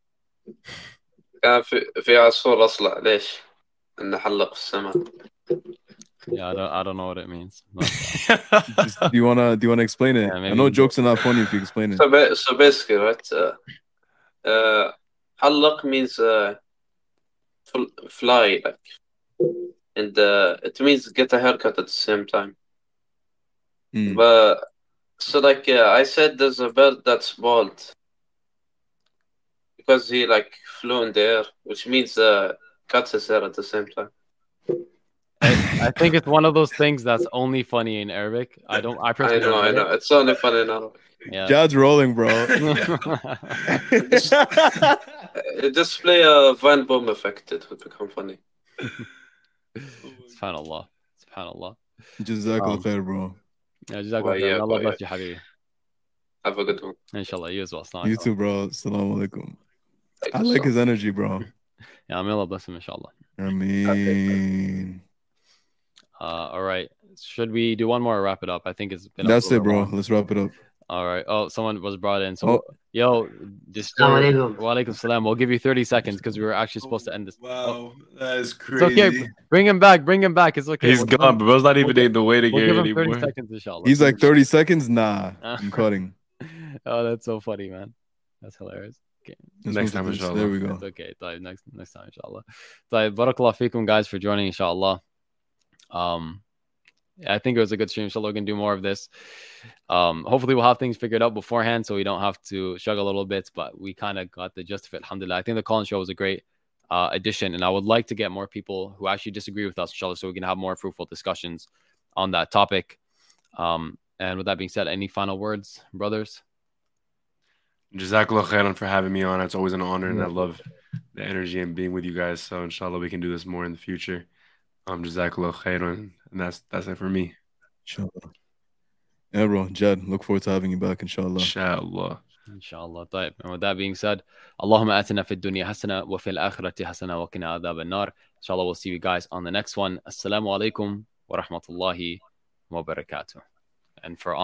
في عصفور أصلع ليش؟ إنه حلق السماء. Yeah, I don't know what it means. Do you wanna explain it? I know jokes are not funny if you explain it. So basically, right? حلق means fly, like, and it means get a haircut at the same time. But so like I said, there's a bird that's bald because he like flew in the air, which means cuts his hair at the same time. I think it's one of those things that's only funny in Arabic. I know. It's only funny in Arabic. Yeah. Jad's rolling, bro. Just play a Van Boom effect. It would become funny. Subhanallah. Jazakallah khair, bro. Yeah, jazakallah khair. yeah, Allah bye. bless you, habibi. Have a good one. Inshallah, you as well. Assalamu You alaikum. too, bro. Assalamu alaikum. Like I like his energy, bro. Yeah, may Allah bless him, inshallah. I mean, All right. Should we do one more or wrap it up? I think it's been a that's little it, bit bro. long. Let's wrap it up. All right. Oh, someone was brought in. So, Oh. yo, just Assalamu alaikum. wa alaikum salam. We'll give you 30 seconds because we were actually supposed to end this. Wow, that is It's crazy. okay. Bring him back. Bring him back. It's okay. He's We'll give gone, him- but bro's not even we'll in the waiting We'll give area him 30 anymore. seconds, inshallah. He's like 30 seconds. Nah, I'm cutting. Oh, that's so funny, man. That's hilarious. Okay. Let's Next move time, to this. inshallah. There we go. It's okay. طيب, next time, inshallah. طيب, barakallah fikum, guys, for joining, inshallah. I think it was a good stream. Inshallah, we're going to do more of this. Hopefully, we'll have things figured out beforehand so we don't have to struggle a little bit, but we kind of got the gist of it, alhamdulillah. I think the call-in show was a great addition, and I would like to get more people who actually disagree with us, inshallah, so we can have more fruitful discussions on that topic. And with that being said, any final words, brothers? Jazakallah khairan for having me on. It's always an honor, and I love the energy and being with you guys. So inshallah, we can do this more in the future. Jazakallah khairan, and that's it for me. Inshallah. Yeah, bro. Jed, look forward to having you back, inshallah. Inshallah. Inshallah. طيب. And with that being said, Allahumma atina fid dunya hasana wa fil akhirati hasana wa qina adhab an-nar. Inshallah, we'll see you guys on the next one. Assalamu alaikum wa rahmatullahi wa barakatuh. And for